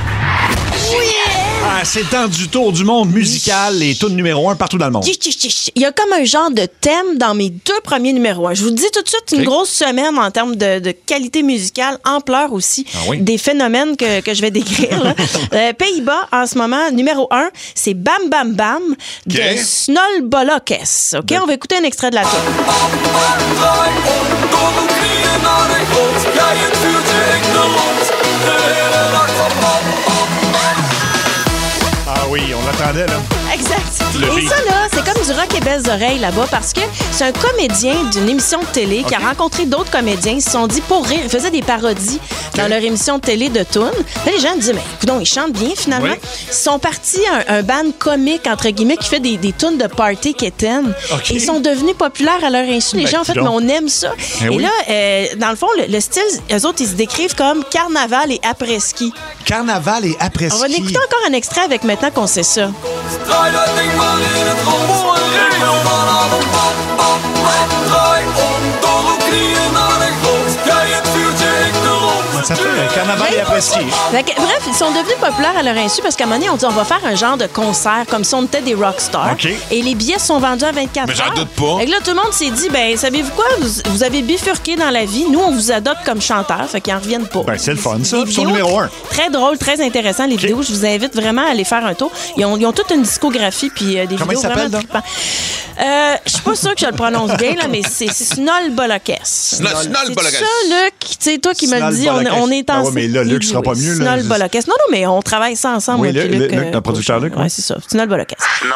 Oui! Ah, c'est le temps du tour du monde musical, les tunes numéro un partout dans le monde. Il y a comme un genre de thème dans mes deux premiers numéros un. Je vous dis tout de suite, une okay. grosse semaine en termes de, de qualité musicale, ampleur aussi, ah oui. des phénomènes que, que je vais décrire. Là. euh, Pays-Bas, en ce moment, numéro un, c'est Bam Bam Bam okay. de Snol Bolokes. OK, de... on va écouter un extrait de la tune. Ah oui, on l'attendait, là. Exact. Et ça, là, c'est comme du rock et belles oreilles là-bas parce que c'est un comédien d'une émission de télé okay. qui a rencontré d'autres comédiens. Ils se sont dit, pour rire, ils faisaient des parodies okay. dans leur émission de télé de tunes. Là, les gens disaient, mais écoute, ils chantent bien, finalement. Oui. Ils sont partis un, un band comique, entre guillemets, qui fait des, des tunes de party quétaine. Okay. Ils sont devenus populaires à leur insu. Les ben, gens, en fait, mais on aime ça. Eh et oui. là, euh, dans le fond, le, le style, eux autres, ils se décrivent comme carnaval et après-ski. Carnaval et après-ski. On va écouter encore un extrait avec maintenant qu'on sait ça. Ça fait le carnaval et après-ski. Fait que, bref, ils sont devenus populaires à leur insu parce qu'à un moment donné, on dit on va faire un genre de concert comme si on était des rockstars. OK. Et les billets sont vendus à vingt-quatre Mais j'en heures. doute pas. Fait que là, tout le monde s'est dit, ben, savez-vous quoi? Vous, vous avez bifurqué dans la vie. Nous, on vous adopte comme chanteur. Fait qu'ils en reviennent pas. Ben, c'est le fun, ça. Les Ils sont vidéos, numéro un. Très drôle, très intéressant, les vidéos. Je vous invite vraiment à aller faire un tour. Ils ont, ils ont toute une discographie puis euh, des Comment vidéos il s'appelle, vraiment donc? trippantes. Euh, je suis pas sûre que je le prononce bien, là, mais c'est c'est Snol Bolokes. Snol C'est Bolokes. ça, Luc? Tu sais, toi qui me le Snol dis, on, Bolokes. on est en... Ah ouais, mais là, Luc sera pas mieux, là. Snol Bolokes. Non, non, mais on travaille ça ensemble. Oui, moi, Luc, puis Luc, euh, notre producteur Luc. Ouais, c'est ça. Snol Bolokes.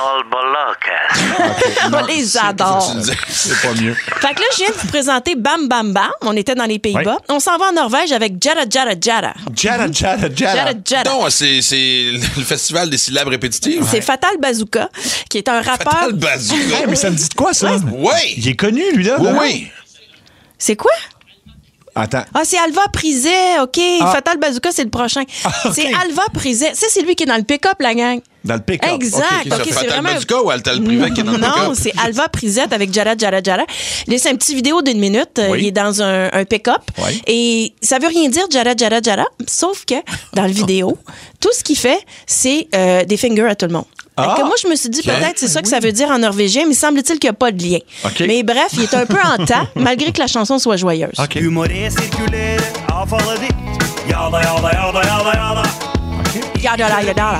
On les adore. C'est pas mieux. Fait que là, je viens de vous présenter Bam Bam Bam. On était dans les Pays-Bas. Ouais. On s'en va en Norvège avec Jada Jada Jada. Jada, Jada, Jada. Jada Jada. Non, c'est c'est le festival des syllabes répétitives. C'est Fatal Bazooka, qui est un rappeur. Fatal Bazooka. Hey, mais ça me dit de quoi, ça? Oui. Il est connu, lui, là. Oui, là? oui. C'est quoi? Attends. Ah, c'est Alva Prizet, OK. Ah. Fatal Bazooka, c'est le prochain. Ah, OK. C'est Alva Prizet. Ça, c'est lui qui est dans le pick-up, la gang. Dans le pick-up. Exact. OK, OK, ça, c'est Fatal vraiment... Bazooka ou Altal Privé qui est dans le pick-up? Non, c'est Alva Prizet avec Jada Jada Jada. Là, c'est une petite vidéo d'une minute. Oui. Il est dans un, un pick-up. Oui. Et ça veut rien dire, Jada Jada Jada, sauf que dans la vidéo, tout ce qu'il fait, c'est euh, des fingers à tout le monde. Fait que moi, je me suis dit, OK. peut-être c'est ça que ça veut dire en norvégien, mais semble-t-il qu'il n'y a pas de lien. OK. Mais bref, il est un peu en temps, malgré que la chanson soit joyeuse. OK. Yada, yada, yada.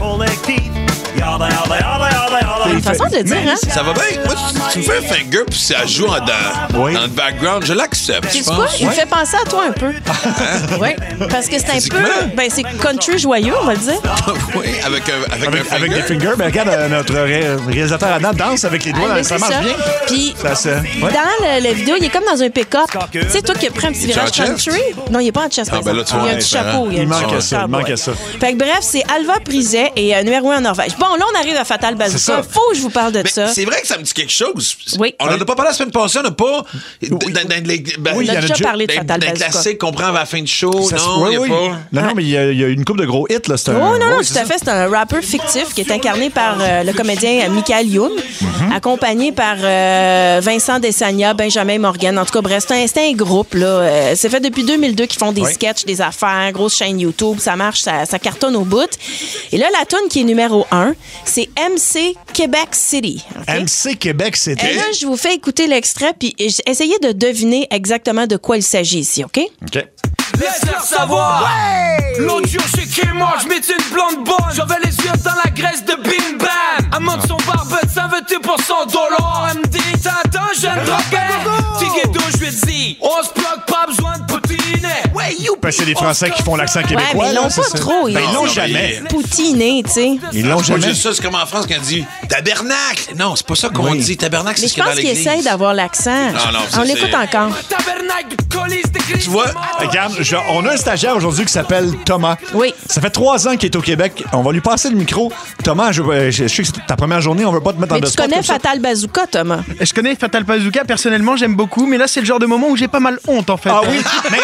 C'est une façon de le dire, hein? Ça va bien. Moi, tu, tu me fais un finger puis ça joue en- dans, Oui. dans le background. Je l'accepte, je Tu sais quoi? pense. Il me fait penser à toi un peu. Oui, parce que c'est un peu... Physiquement? Ben, c'est country joyeux, on va le dire. Oui, avec un, avec un Avec, avec finger. des fingers. Ben, regarde, euh, notre ré- réalisateur Adam danse avec les doigts. Ah, mais ça c'est marche ça. bien. Puis, Ça, ça- ouais. dans le- la vidéo, il est comme dans un pick-up. Tu sais, toi qui as pris un petit Il est virage en chest? country. Non, il n'est pas en chest, par Ah, ben là, exemple. tu Il y a vois, un petit c'est chapeau. différent. Il, y a Il un manque petit à ça, il cowboy. manque à ça. Fait que bref, c'est Alva Prizet et euh, numéro un en Norvège. Bon, là, on arrive à Fatal C'est ça. Bazooka. Faut que je vous parle de Mais ça. c'est vrai que ça me dit quelque chose. Oui. On n'en a pas parlé la semaine passée, on n'a pas. Dans, dans les, ben, Oui, On il y en a a déjà déjà- parlé de dans- Fatal dans les Bazooka. classiques qu'on prend à la fin du show. Ça se- non, oui, il oui. n'y a pas. Non, non, mais il y, a, il y a une couple de gros hits, là. C'est un- Oh non, non, oui, tout c'est à fait. C'est un rappeur fictif qui est incarné par euh, le comédien Michael Youn, Mm-hmm. accompagné par euh, Vincent Desagna, Benjamin Morgan. En tout cas, bref, c'est un, c'est un groupe. Là. Euh, c'est fait depuis deux mille deux qu'ils font des Oui. sketchs, des affaires, grosse chaîne YouTube. Ça marche, ça, ça cartonne au bout. Et là, la tune qui est numéro un, c'est M C Québec City. OK? M C Québec, Et c'était. là, je vous fais écouter l'extrait, puis essayez de deviner exactement de quoi il s'agit ici, OK? OK. Laisse-leur savoir. L'audio chez K-Mart, je mets une blonde bonne. J'avais les yeux dans la graisse de Bim Bam. Elle monte son barbette, ça veut dire pour son dollar. Elle me dit, t'attends, jeune drogué. Tiguedo, je lui dis, on se bloque, pas besoin de poutine. Ouais, you. Ben, c'est les Français qui font l'accent québécois. Ouais, mais ils là, l'ont c'est pas ça. trop. Ben, ils l'ont Non, jamais. mais- Poutiné, tu sais. Ils l'ont C'est pas jamais. juste ça, c'est comme en France quand on dit tabernacle. Non, c'est pas ça qu'on Oui. dit. Tabernacle, c'est Mais ce je qu'il y a pense dans qu'il l'église. essaye d'avoir l'accent. Non, non, ça, On l'écoute c'est- encore. Tabernacle, police de Christ. Tu vois? Regarde, je- on a un stagiaire aujourd'hui qui s'appelle Thomas. Oui. Ça fait trois ans qu'il est au Québec. On va lui passer le micro. Thomas, je, je- je sais que c'est ta première journée, on veut pas te mettre en Mais deux tu connais Fatal Bazooka, Thomas? Je connais Fatal Bazooka, personnellement, j'aime beaucoup, mais là, c'est le genre de moment où j'ai pas mal honte, en fait. Ah oui, mais,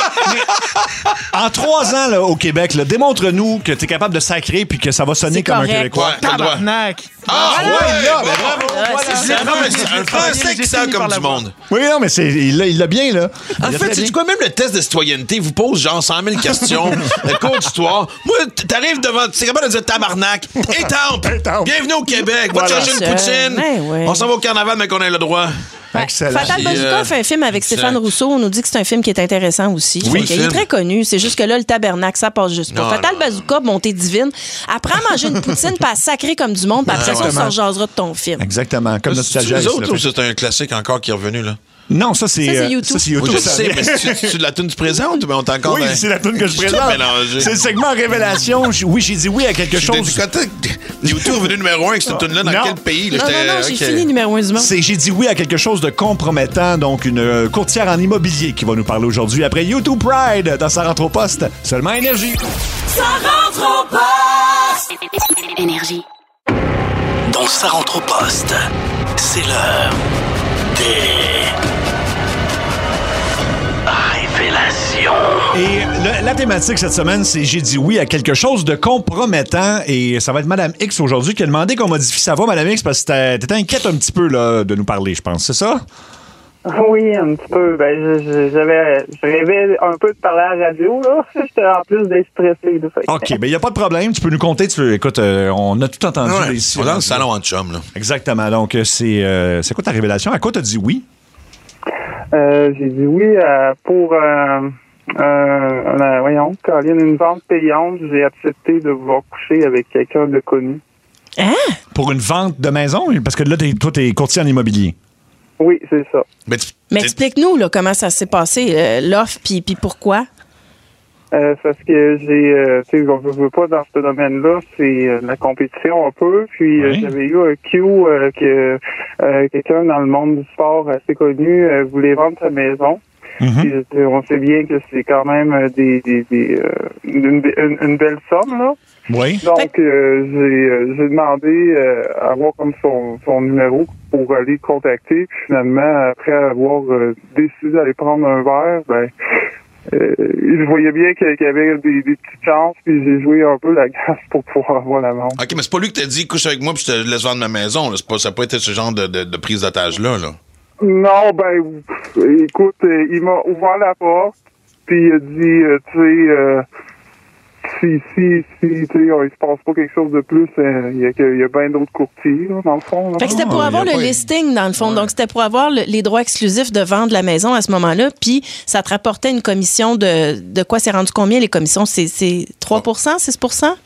mais en trois ans là, au Québec, là, démontre-nous que tu es capable de sacrer puis que ça va sonner C'est comme correct. un Québécois. Ouais, t'as le droit. Tabarnak. Ah, Ouais, ouais, là, bon. ben bravo. Ah, voilà. c'est ça. Non, mais c'est un Français qui sent comme du monde. Oui, non, mais c'est, il l'a il l'a bien, là. En Il l'a fait, très c'est bien. quoi, même le test de citoyenneté vous pose genre cent mille questions, le cours d'histoire. Moi, t- t'arrives devant, c'est capable de dire tabarnak, étampe, Étampe. bienvenue au Québec, va te Voilà. chercher une Ça, poutine. ben ouais. On s'en va au carnaval, mais qu'on ait le droit. Ouais. Excellent. Fatal Puis, Bazooka euh, fait un film avec Stéphane excellent. Rousseau. On nous dit que c'est un film qui est intéressant aussi. Oui, Fait qu'il le est film. très connu. C'est juste que là, le tabernacle, ça passe juste pas. Non, Fatal non. Bazooka, montée divine. Apprends à manger une poutine, pas à sacrer comme du monde, puis après ça, on Exactement. s'en jasera de ton film. Exactement, comme notre C'est stagiaire. les ici, autres là. ou c'est un classique encore qui est revenu, là? Non, ça, c'est Ça, c'est euh, YouTube. ça, c'est Oui, YouTube. je ça sais, vient. mais c'est-tu de la tune du présent ou on est encore Oui, dans- c'est la tune que je suis tout présente. mélangé. C'est le segment Révélation. J- Oui, j'ai dit oui à quelque Je chose. t'ai dit, quand YouTube est venu numéro un avec cette tune-là, dans Non. quel pays? là, Non, non, j'étais- non, j'ai ok. fini numéro un du monde. C'est j'ai dit oui à quelque chose de compromettant, donc une euh, courtière en immobilier qui va nous parler aujourd'hui après YouTube Pride dans sa rentre au poste. Seulement Énergie. Ça rentre au poste. Énergie. Dans sa rentre au poste, c'est l'heure des révélations. Et le- la thématique cette semaine, c'est j'ai dit oui à quelque chose de compromettant. Et ça va être Madame X aujourd'hui qui a demandé qu'on modifie sa voix, Madame X, parce que t'étais- t'étais inquiète un petit peu là, de nous parler, je pense. C'est ça? Oui, un petit peu. Ben, je- je- j'avais, je rêvais un peu de parler à la radio, là. J'étais en plus d'être stressé, là. Fait que- OK, ben il n'y a pas de problème. Tu peux nous compter. Tu veux, écoute, euh, on a tout entendu. Ouais, ici, on est dans le salon en chum, là. Exactement. Donc, euh, c'est, euh, c'est quoi ta révélation? À quoi tu as dit oui? Euh, j'ai dit oui euh, pour, euh, euh, euh, voyons, Caroline, une vente payante. J'ai accepté de vouloir coucher avec quelqu'un de connu. Hein? Pour une vente de maison? Parce que là, t'es, toi, tu es courtier en immobilier. Oui, c'est ça. Mais, tu- Mais explique-nous là, comment ça s'est passé, euh, l'offre, puis puis pourquoi. Euh, c'est parce que j'ai, euh, tu sais, on ne veut pas dans ce domaine-là, c'est euh, la compétition un peu. Puis euh, Oui. j'avais eu un Q euh, que euh, quelqu'un dans le monde du sport assez connu euh, voulait vendre sa maison. Mhm. Puis, euh, on sait bien que c'est quand même euh, des, des, des euh, une, une, une belle somme là. Oui. Donc euh, j'ai, euh, j'ai demandé euh, à avoir comme son, son numéro pour aller le contacter. Puis finalement, après avoir euh, décidé d'aller prendre un verre, ben Euh, je voyais bien qu'il y avait des, des petites chances, puis j'ai joué un peu la gasse pour pouvoir avoir la vente. OK, mais c'est pas lui qui t'a dit couche avec moi puis je te laisse vendre ma maison. Là. C'est pas, ça n'a pas été ce genre de, de, de prise d'otage-là. Là. Non, ben, pff, écoute, euh, il m'a ouvert la porte, puis il a dit, euh, tu sais, euh, si, si, si, tu sais, il se passe pas quelque chose de plus, euh, il y a, que- il y a bien d'autres courtiers, là, dans le fond. Là. Fait que c'était pour Ah, avoir y a le pas- listing, dans le fond. Donc, c'était pour avoir le- les droits exclusifs de vendre la maison à ce moment-là. Puis, ça te rapportait une commission de, de quoi? C'est rendu combien, les commissions? C'est, c'est trois pour cent, six pour cent?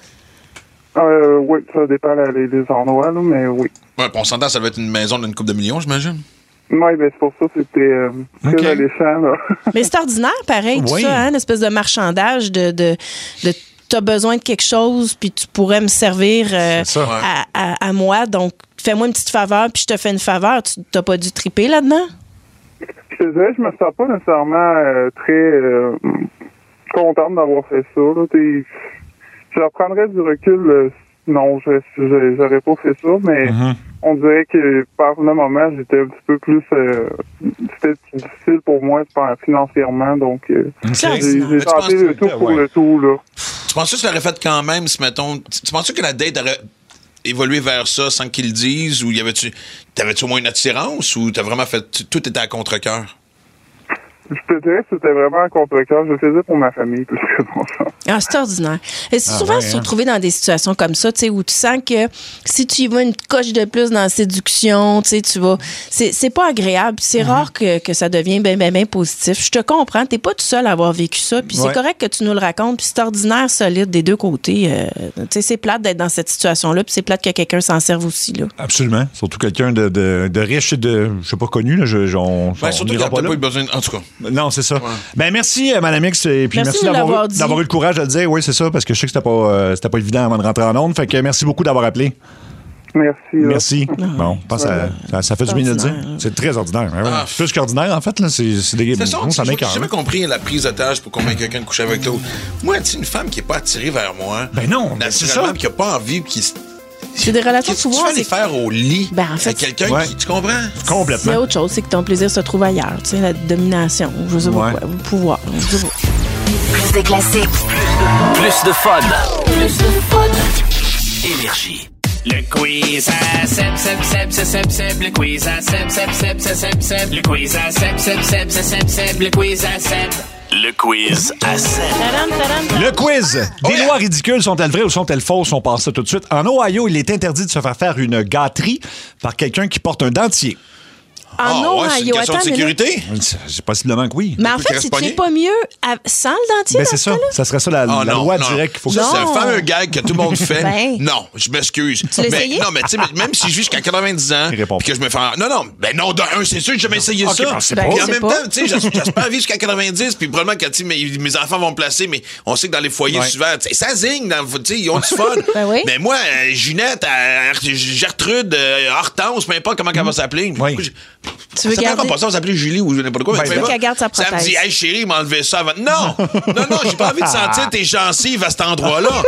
Euh, oui, ça dépend là, les, les endroits, là, mais oui. Ouais, puis on s'entend, ça devait être une maison d'une couple de millions, j'imagine. Oui, ben, c'est pour ça que c'était euh, très Ok. alléchant, là. Mais c'est ordinaire, pareil, tout Oui. ça, hein? Une espèce de marchandage de... de, de t'as besoin de quelque chose, puis tu pourrais me servir euh, C'est ça. à, à- à moi. Donc, fais-moi une petite faveur, puis je te fais une faveur. Tu t'as pas dû triper là-dedans? Je te dirais, je me sens pas nécessairement euh, très euh, contente d'avoir fait ça. Là. T'es- Je reprendrais du recul. euh, non, je je- j'aurais pas fait ça, mais on dirait que par le moment, j'étais un petit peu plus... euh, c'était difficile pour moi financièrement, donc euh, Ok. j'ai Mais j'ai tu penses tenté le que- tout pour ouais. le tout. Là. Tu penses que tu l'aurais fait quand même si, mettons. Tu, tu penses que la date aurait évolué vers ça sans qu'ils le disent? Ou y avait-tu. T'avais-tu au moins une attirance? Ou t'as vraiment fait. Tout était à contre-cœur? Je te dirais que c'était vraiment un contre-cœur. Je le faisais pour ma famille plus que pour ça. Ah, c'est ordinaire. Et c'est Ah souvent ouais, se hein? retrouver dans des situations comme ça, tu sais, où tu sens que si tu y vas une coche de plus dans la séduction, tu sais, tu vas. C'est, c'est pas agréable. Puis C'est rare que, que ça devienne bien, bien, bien positif. Je te comprends. T'es pas tout seul à avoir vécu ça. Puis Ouais. c'est correct que tu nous le racontes. Puis c'est ordinaire, solide des deux côtés. Euh, tu sais, c'est plate d'être dans cette situation-là. Puis c'est plate que quelqu'un s'en serve aussi, là. Absolument. Surtout quelqu'un de, de, de riche et de, je sais pas, connu. Là, je, je- on, Ben, on surtout ira qu'il n'y a là. pas eu besoin. En tout cas. Non, c'est ça. Ben, merci, euh, Madame X. Et puis Merci merci, de nous d'avoir, l'avoir eu- dit. d'avoir eu le courage de le dire. Oui, c'est ça, parce que je sais que c'était pas, euh, c'était pas évident avant de rentrer en onde. Fait que merci beaucoup d'avoir appelé. Merci. là. Merci. Bon, je pense que ça, ça, ça fait du bien de le dire. ordinaire, C'est très ordinaire. hein, ouais. Ah. Plus qu'ordinaire, en fait. Là, c'est, c'est des C'est ça, bon, ça j'ai m'écoeure. jamais compris la prise d'otage pour convaincre quelqu'un de coucher avec l'autre. Moi, tu sais, une femme qui est pas attirée vers moi. Ben non, ben c'est naturellement, ça. puis qui a pas envie, puis qui. s- C'est des relations de Qu'est-ce que tu pouvoir. vas aller c'est- faire au lit Ben, en fait, avec quelqu'un Ouais. qui. Tu comprends? C'est Complètement. autre chose, c'est que ton plaisir se trouve ailleurs. Tu sais, la domination, je sais pas Ouais. quoi, le pouvoir. Je sais pas. Plus de classiques, Plus de fun. Plus de fun. Énergie. Le quiz à Seb, Seb, Seb, Seb, Seb, Seb, le quiz à Seb, Seb, Seb, Seb, Seb, Seb, le quiz à Seb, Seb, Seb, Seb, Seb, Seb, le quiz à Seb. Le quiz à Seb. Tadam, tadam, tadam. Le quiz. Des lois ridicules sont-elles vraies ou sont-elles fausses? On passe ça tout de suite. En Ohio, il est interdit de se faire faire une gâterie par quelqu'un qui porte un dentier. En Ah, ouais, c'est une Ohio, question de attends une minute. sécurité? C'est c'est possiblement que oui. Mais en Écoute, fait, reste si tu pogné. fais pas mieux à- sans le dentier, Ben, dans c'est ce ça. cas-là? Ça serait ça la, Ah, la non, loi non. directe qu'il faut que Ça, ça. c'est un Non. fameux gag que tout le monde fait. Ben. Non, je m'excuse. Tu l'as Mais- essayé? Non, mais tu sais, même si je vis jusqu'à quatre-vingt-dix ans, Il répond puis que je me fais. Non, non, ben non, de un, c'est sûr que j'ai jamais essayé Ok, ça. ben, c'est pas. Puis Ben, en c'est même pas. temps, tu sais, j'as- j'espère vivre jusqu'à quatre-vingt-dix, puis probablement que tu sais, mes, mes enfants vont me placer, mais on sait que dans les foyers, Ouais. souvent, tu sais, ça zigne, dans- tu sais, ils ont du fun. Ben oui. Mais moi, euh, Ginette, euh, Gertrude, euh, Hortense, peu importe comment elle va s'appeler. Tu Pourquoi veux j'ai- ça garder- s'appelle pas ça, on va s'appeler Julie ou n'importe quoi. Ben, mais tu peu veux importe. qu'elle garde sa Ça me prothèse. dit, hey chérie, m'enlever ça avant. Non! Non, non, j'ai pas envie de sentir tes gencives à cet endroit-là.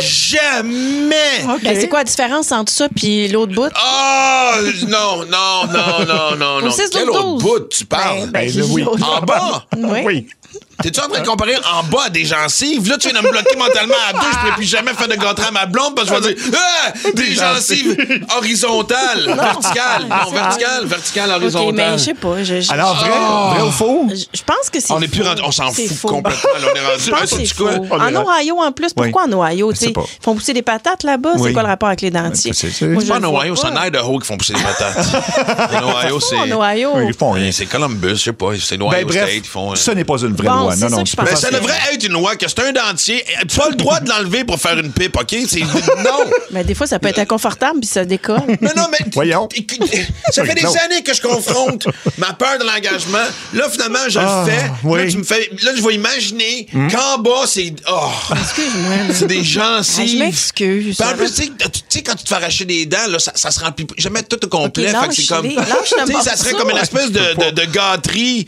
Jamais! Ben, c'est quoi la différence entre ça puis l'autre bout? Ah! non, non, non, non, non, Au non. six Quel douze autre douze. bout tu parles? Ben, ben, Ben, oui. l'autre. En bas? Oui. Oui. T'es-tu en train de comparer en bas à des gencives? Là, tu viens de me bloquer mentalement à deux. Je pourrais plus jamais faire de gâterie à ma blonde parce que je vais dire ah, des gencives horizontales. Verticales. Non, verticales. Verticales, horizontales. OK, mais je sais pas. Je, je, Alors, vrai, Oh. vrai ou faux? je, je pense que c'est On est plus faux. rendu, on s'en C'est fout faux. complètement. Là, on est rendu. Je pense Ah, que c'est sais-tu quoi? faux. On est En rendu- Ohio, en plus, pourquoi en Ohio? Je sais T'sais, pas. ils font pousser des patates là-bas? Oui. C'est quoi le rapport avec les dentiers? C'est- c'est- Moi, C'est je pas en le vois Ohio, c'est en pas. Idaho qu'ils font pousser des patates. En Ohio, c'est. En Ohio. Oui, ils font rien. C'est Columbus, je sais pas. C'est l'Ohio Ben, bref, State. Ils font. ce n'est pas une vraie Bon, loi. c'est Non, ça non, que je tu peux pense. Ben, pas ça faire- devrait être une loi que c'est un dentier. Pas le droit de l'enlever pour faire une pipe, OK? C'est. Non! Mais des fois, ça peut être inconfortable puis ça décolle. Non, non, mais. Voyons. Écoute, ça fait des Claude. années que je confronte ma peur de l'engagement. Là, finalement, je Ah, le fais. oui. Là, tu me fais. Là, je vais imaginer qu'en bas, c'est. Oh! Excuse-moi. là. C'est des Ah, gencives. je m'excuse. Puis en plus, tu sais, tu sais, quand tu te fais arracher des dents, là, ça, ça se remplit. Je vais mettre tout au complet. Ok, fait que c'est comme. lâche-les. Lâche le Tu sais, ça morceau. serait comme une espèce de, de, de gâterie.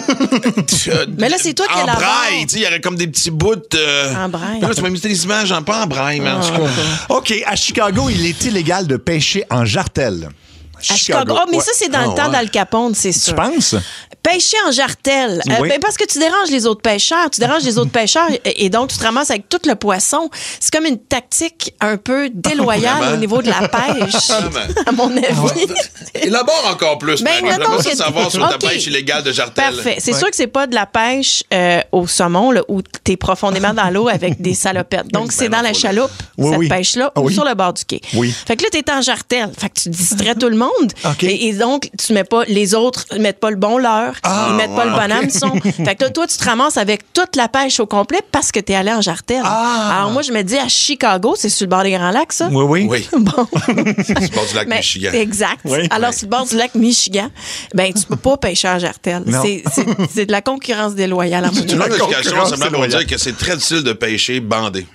Mais là, c'est toi qui En élabore. braille. Tu sais, il y aurait comme des petits bouts. Euh... En braille. Là, tu m'as mis des images en pas en braille, mais en tout cas. OK, à Chicago, il est illégal de pêcher en jartelle. À Chicago. Oh, mais ça, c'est dans Ah, le temps ouais. d'Al Capone, c'est Tu sûr. penses? Pêcher en jartelle. Euh, Oui. ben, parce que tu déranges les autres pêcheurs. Tu déranges les autres pêcheurs et, et donc tu te ramasses avec tout le poisson. C'est comme une tactique un peu déloyale Vraiment? au niveau de la pêche, Vraiment? à mon avis. Élabore encore plus, Ben, Marie. mettons J'aimerais ça que- savoir sur ta OK. pêche illégale de jartelle. Parfait. C'est Ouais. sûr que c'est pas de la pêche euh, au saumon là, où tu es profondément dans l'eau avec des salopettes. Donc, c'est dans la chaloupe, Oui, cette oui. pêche-là, Ah ou oui. sur le bord du quai. Oui. Fait que là, tu es en jartelle. Fait que tu distrais tout le monde. OK. Et, et donc, tu mets pas, les autres mettent pas le bon leurre, Ah, ils mettent pas ouais, le bon OK. hameçon. Fait que là, toi, tu te ramasses avec toute la pêche au complet parce que tu es allé en jartelle. Ah. Alors, moi, je me dis à Chicago, c'est sur le bord des Grands Lacs, ça? Oui, oui. Oui, Bon. c'est du bord du lac Mais- Michigan. Exact. Oui. Alors, Oui. sur le bord du lac Michigan, ben, tu peux pas pêcher en jartelle. Non. C'est- C'est c'est de la concurrence déloyale à mon C'est une avis. autre explication concurrence simplement pour déloyale. dire que c'est très difficile de pêcher bandé.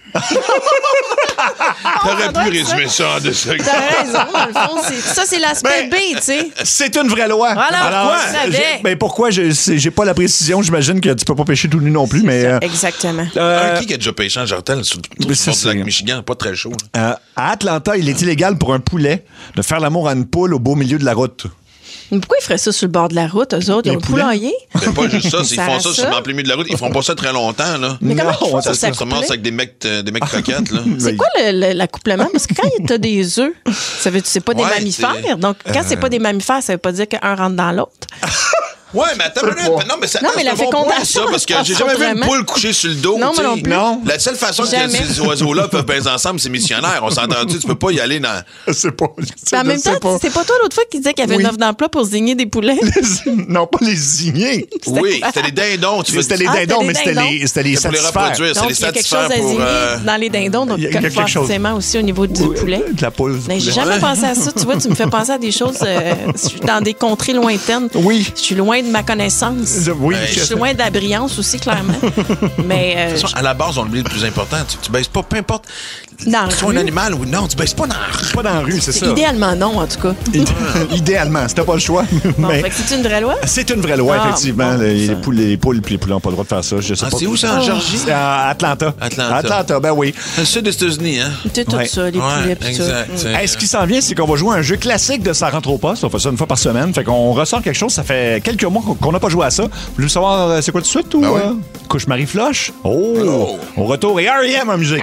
T'aurais ça doit pu être résumer ça en deux secondes. T'as raison, dans le fond, c'est- ça, c'est l'aspect Ben, B, tu sais. C'est une vraie loi. Voilà, Alors, je savais. j'ai- ben pourquoi? Je- c'est- J'ai pas la précision. J'imagine que tu peux pas pêcher tout nu non plus, mais... euh, Exactement. euh, Un qui qui a déjà pêché en jartelle sur sur Mais le c'est bord du lac ça. Michigan? Pas très chaud. là. euh, à Atlanta, il est illégal pour un poulet de faire l'amour à une poule au beau milieu de la route. Mais pourquoi ils feraient ça sur le bord de la route, eux autres? Ils Les ont le poulets? poulailler? Mais pas juste ça, ils Ça font a ça, ça? sur en plein milieu de la route. Ils feront pas ça très longtemps, là. Mais comment ils font Non, Ça pour se commence s'accoupler? avec des mecs, euh, des mecs croquettes, là. C'est quoi le- le- l'accouplement? Parce que quand t'as des œufs, ça veut c'est pas des Ouais, mammifères. c'est- Donc, quand c'est pas des mammifères, ça veut pas dire qu'un rentre dans l'autre. Ouais, mais attends une minute. Non, mais, ça, Non, attends, mais c'est la un bon point, fécondation, ça, parce que ça j'ai se jamais passe vu une vraiment. poule coucher sur le dos. Non, moi tu sais. non plus. Non. La seule façon Jamais. que ces oiseaux-là peuvent peser ensemble, c'est missionnaire. On s'entend-tu? Tu peux pas y aller dans. C'est pas... Mais en même temps, c'est pas toi l'autre fois qui disait qu'il y avait Oui. une offre d'emploi pour zigner des poulets? non, pas les zigner. Oui, c'était les dindons. Tu veux C'était les Ah, dindons, c'était mais les c'était dindons. les, c'était les C'est pour les satisfaire. reproduire, c'est Donc, les il y a quelque satisfaire chose à pour. zigner euh, dans les dindons, donc il y a- il y a quelque chose. forcément aussi au niveau du poulet. De la poule. du Mais j'ai poulet. jamais pensé à ça. Tu vois, tu me fais penser à des choses euh, je suis dans des contrées lointaines. Oui. Je suis loin de ma connaissance. Oui. Je suis loin de la brillance aussi, clairement. Mais euh, De toute façon, à la base, on oublie le plus important. Tu, tu baisses pas, peu importe. Dans Que la tu sois un rue. animal ou non, tu baisses pas dans la rue. Pas dans la rue, c'est ça. idéalement non, en tout cas. Idéalement, c'était pas le choix. Bon, mais fait que c'est une vraie loi? c'est une vraie loi, Ah, effectivement. bon, les, ça. poules, les poules puis les poulets n'ont pas le droit de faire ça. Je sais Ah, pas. c'est où ça, en Georgie? C'est à Atlanta. Atlanta. Atlanta, ben oui. C'est le sud des États-Unis, hein? C'est tout Ouais. ça, les Ouais, poulets pis tout. exact. Mm. C'est- Hey, ce qui s'en vient, c'est qu'on va jouer à un jeu classique de Ça rentre au poste. On fait ça une fois par semaine. Fait qu'on ressort quelque chose. Ça fait quelques mois qu'on- qu'on n'a pas joué à ça. Vous voulez savoir euh, c'est quoi tout de suite ou Ben ouais. euh, couche Marie Floche? Oh! Oh. Au retour, et R E M en musique.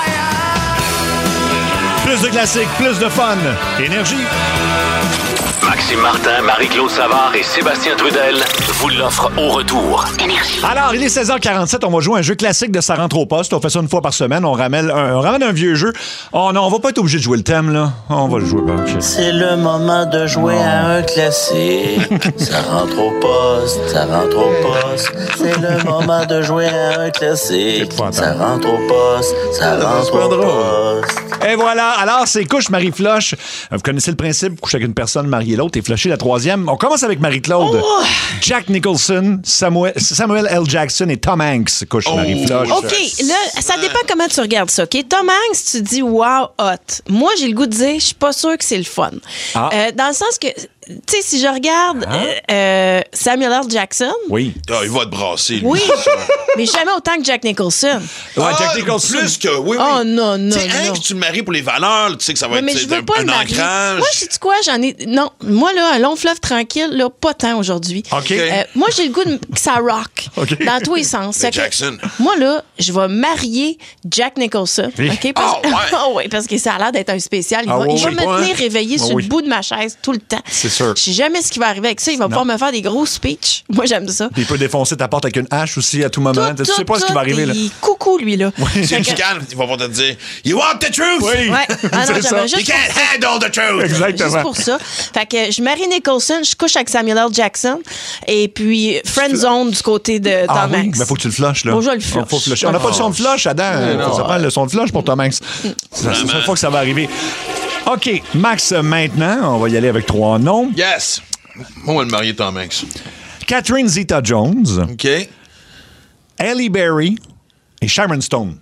Plus de classiques, plus de fun. Énergie. Maxime Martin, Marie-Claude Savard et Sébastien Trudel vous l'offrent au retour. Alors, il est seize heures quarante-sept. On va jouer à un jeu classique de Ça rentre au poste. On fait ça une fois par semaine. On ramène un, on ramène un vieux jeu. Oh non, on va pas être obligé de jouer le thème, là. On va le jouer. Ben, ok. C'est le moment de jouer à un classique. Ça rentre au poste, ça rentre au poste. C'est le moment de jouer à un classique. Ça rentre au poste, ça rentre au poste. Et voilà. Alors, c'est couche Marie-Floche. Vous connaissez le principe. Couche avec une personne, marier l'autre et flusher la troisième. On commence avec Marie-Claude. Oh! Jack Nicholson, Samuel, Samuel L. Jackson et Tom Hanks. Couche Marie-Floche. OK, là, ça dépend comment tu regardes ça. OK, Tom Hanks, tu dis wow, hot. Moi, j'ai le goût de dire, je suis pas sûre que c'est le fun. Ah. Euh, dans le sens que tu sais, si je regarde Hein? euh, euh, Samuel L. Jackson, Oui. Ah, il va te brasser, lui. oui, mais jamais autant que Jack Nicholson. Ouais, Ah, Jack Nicholson. Plus que, oui, oui. Oh non, non, Tu sais, hein, non. que tu le maries pour les valeurs, tu sais que ça va Ouais, mais être je tu sais, veux pas un, le un marier. ancrage. Moi, sais-tu quoi? J'en ai. Non, moi, là, un long fleuve tranquille, là, pas tant aujourd'hui. OK. Euh, moi, j'ai le goût de... que ça rock. OK. Dans tous les sens. Mais Fait que Jackson. Moi, là, je vais marier Jack Nicholson. Oui. OK? Parce... Ah, ouais. Ah ouais, parce que ça a l'air d'être un spécial. Il Ah, va, oui, il va oui. me Ouais. tenir réveillé Ah, sur oui. le bout de ma chaise tout le temps. C'est sûr. Je sais jamais ce qui va arriver avec ça. Il va pouvoir me faire des gros speeches. Moi, j'aime ça. Puis il peut défoncer ta porte avec une hache aussi à tout moment. Tout, tu sais tout, pas ce qui va tout, arriver, là. il- Coucou, lui, là. Si Fait tu que- calmes, il va pas te dire You want the truth? Oui. Ouais. Ah non, C'est ça. j'aimerais You juste can't handle the truth. Exactement. Juste pour ça. Fait que je marie Nicholson, je couche avec Samuel L. Jackson et puis Friend Zone du côté de Tom Ah oui, Hanks. mais faut que tu le flushes, là. Bon, je vais le flush. Faut flusher. On n'a pas le son de flush, Adam. non. Ça prend le son de flush pour Tom Hanks. C'est la seule fois que ça va arriver. OK, Max, maintenant, on va y aller avec trois noms. Yes. Moi, on va le marier, Tom Hanks. Catherine Zeta-Jones, OK. Halle Berry et Sharon Stone.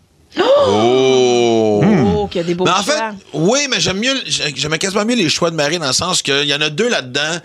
Oh! Oh, qu'il y a des beaux Mais en choix. fait, oui, mais j'aime mieux, j'aime quasiment mieux les choix de mariée dans le sens qu'il y en a deux là-dedans.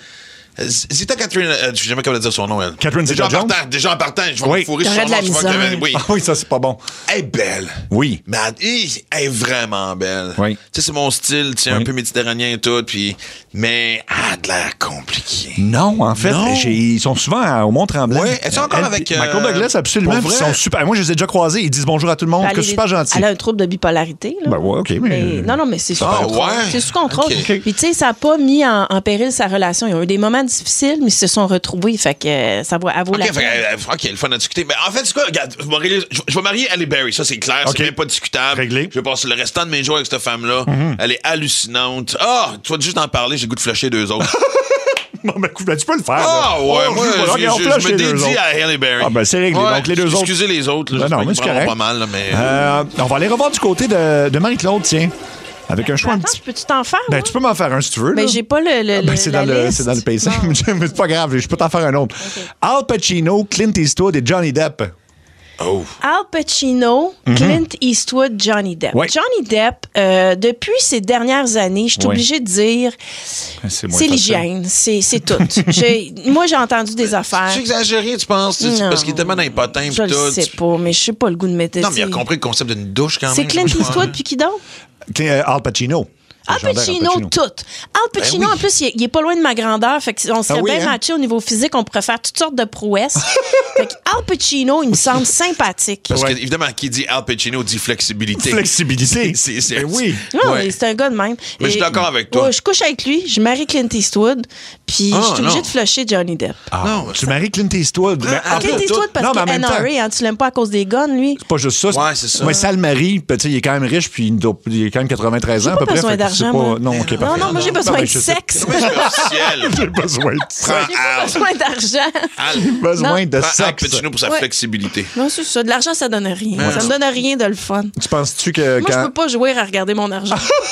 Zita Catherine, euh, je sais jamais comment dire son nom, elle. Catherine déjà en Zeta-Jones? partant, déjà en partant, je vais Oui. me fourrer sur T'aurais son de la nom. je vois misère. que- Oui. Ah oui, ça, c'est pas bon. Elle est belle. Oui. Mais elle, elle est vraiment belle. Oui. Tu sais, c'est mon style, tu sais, Oui. un peu méditerranéen et tout, puis... Mais elle a de l'air compliquée. Non, en fait, Non. j'ai- ils sont souvent à- au Mont-Tremblant. Ouais, es-tu encore Elle- avec, euh, Michael Douglas, absolument. pour puis Ils vrai? sont super. Moi, je les ai déjà croisés. Ils disent bonjour à tout le monde. Elle Que est- super gentil. Elle a un trouble de bipolarité. Là. Ben ouais, OK, mais- Mais- non, non, mais c'est sous Ah, contrôle. ouais? C'est sous contrôle. OK. Puis, tu sais, ça n'a pas mis en, en péril sa relation. Ils ont eu des moments difficiles, mais ils se sont retrouvés. Fait que euh, ça vaut, elle vaut OK, la fait, peine. euh, OK, le fun à discuter. Mais en fait, c'est quoi? Regarde, je vais marier- je je vais marier Halle Berry, ça, c'est clair. OK. C'est même pas discutable. Réglé. Je vais passer le restant de mes jours avec cette femme-là. Mhm. Elle est hallucinante. Ah, tu vas juste en parler, j'ai le goût de flasher deux autres. Non, mais ben, tu peux le faire. Ah, là. ouais, Oh, moi, voilà, je, regarde, je- flash je me les deux dédie autres. à Halle Berry. Ah, ben, c'est réglé. Ouais, Donc, les deux autres. Excusez les autres, là, Ben non, j'espère mais qu'ils c'est prendront correct. pas mal, là, mais... Euh, on va aller revoir du côté de, de Marie-Claude, tiens. Avec un choix un Attends, petit peux-tu t'en faire? Ben, moi? tu peux m'en faire un si tu veux. Mais là. j'ai pas le, le, Ah, ben, le- c'est, la dans le, liste. c'est dans le pacing. Non. Mais c'est pas grave, je peux t'en faire un autre. Al Pacino, Clint Eastwood et Johnny Depp. Oh. Al Pacino, Mhm. Clint Eastwood, Johnny Depp. Ouais. Johnny Depp, euh, depuis ces dernières années, je suis Ouais. obligée de dire, C'est, moins c'est facile. l'hygiène, c'est, c'est tout. J'ai- moi, j'ai entendu des affaires. Tu exagéré, tu penses? C'est Non. parce qu'il est tellement impotent pis Je le tout. sais pas, mais je sais pas le goût de mettre. Non, mais il a compris le concept d'une douche quand même. C'est Clint je pense. Eastwood, puis qui d'autre? Clint- euh, Al Pacino. Al Légendaire Pacino, tout. Al Pacino, Ben oui. en plus, il est, il est pas loin de ma grandeur. Fait qu'on serait Ah oui, bien hein? matché au niveau physique. On pourrait faire toutes sortes de prouesses. Fait que Al Pacino, il me semble sympathique. Parce Ouais. que, évidemment, qui dit Al Pacino dit flexibilité. Flexibilité. C'est, c'est, Ben oui. Non, Ouais. mais c'est un gars de même. Mais je suis Et- d'accord avec toi. Ouais, je couche avec lui, je marie Clint Eastwood, puis Ah, je suis obligée non. de flusher Johnny Depp. Ah, Non, tu maries Clint Eastwood. Mais Ah, en Clint fait, Eastwood, parce non, mais en que même N temps, R A, hein, tu l'aimes pas à cause des guns, lui? c'est pas juste ça. Ouais, c'est ça. Mais ça le marie, puis, tu sais, il est quand même riche, puis il doit- il est quand même quatre-vingt-treize ans J'ai à peu pas près. besoin fait que c'est d'argent, pas- moi. Non, OK, Non, parfait. non, moi, j'ai besoin ben, de je sais. sexe. Mais superficiel. J'ai besoin de Prends sexe. J'ai pas Al. besoin d'argent. Al. Besoin de Prends Al sexe. Pacino pour sa Ouais. flexibilité. Non, c'est ça. De l'argent, ça donne rien. Ouais. Ça me donne rien de le fun. Tu penses-tu que Moi, je quand... peux pas jouer à regarder mon argent.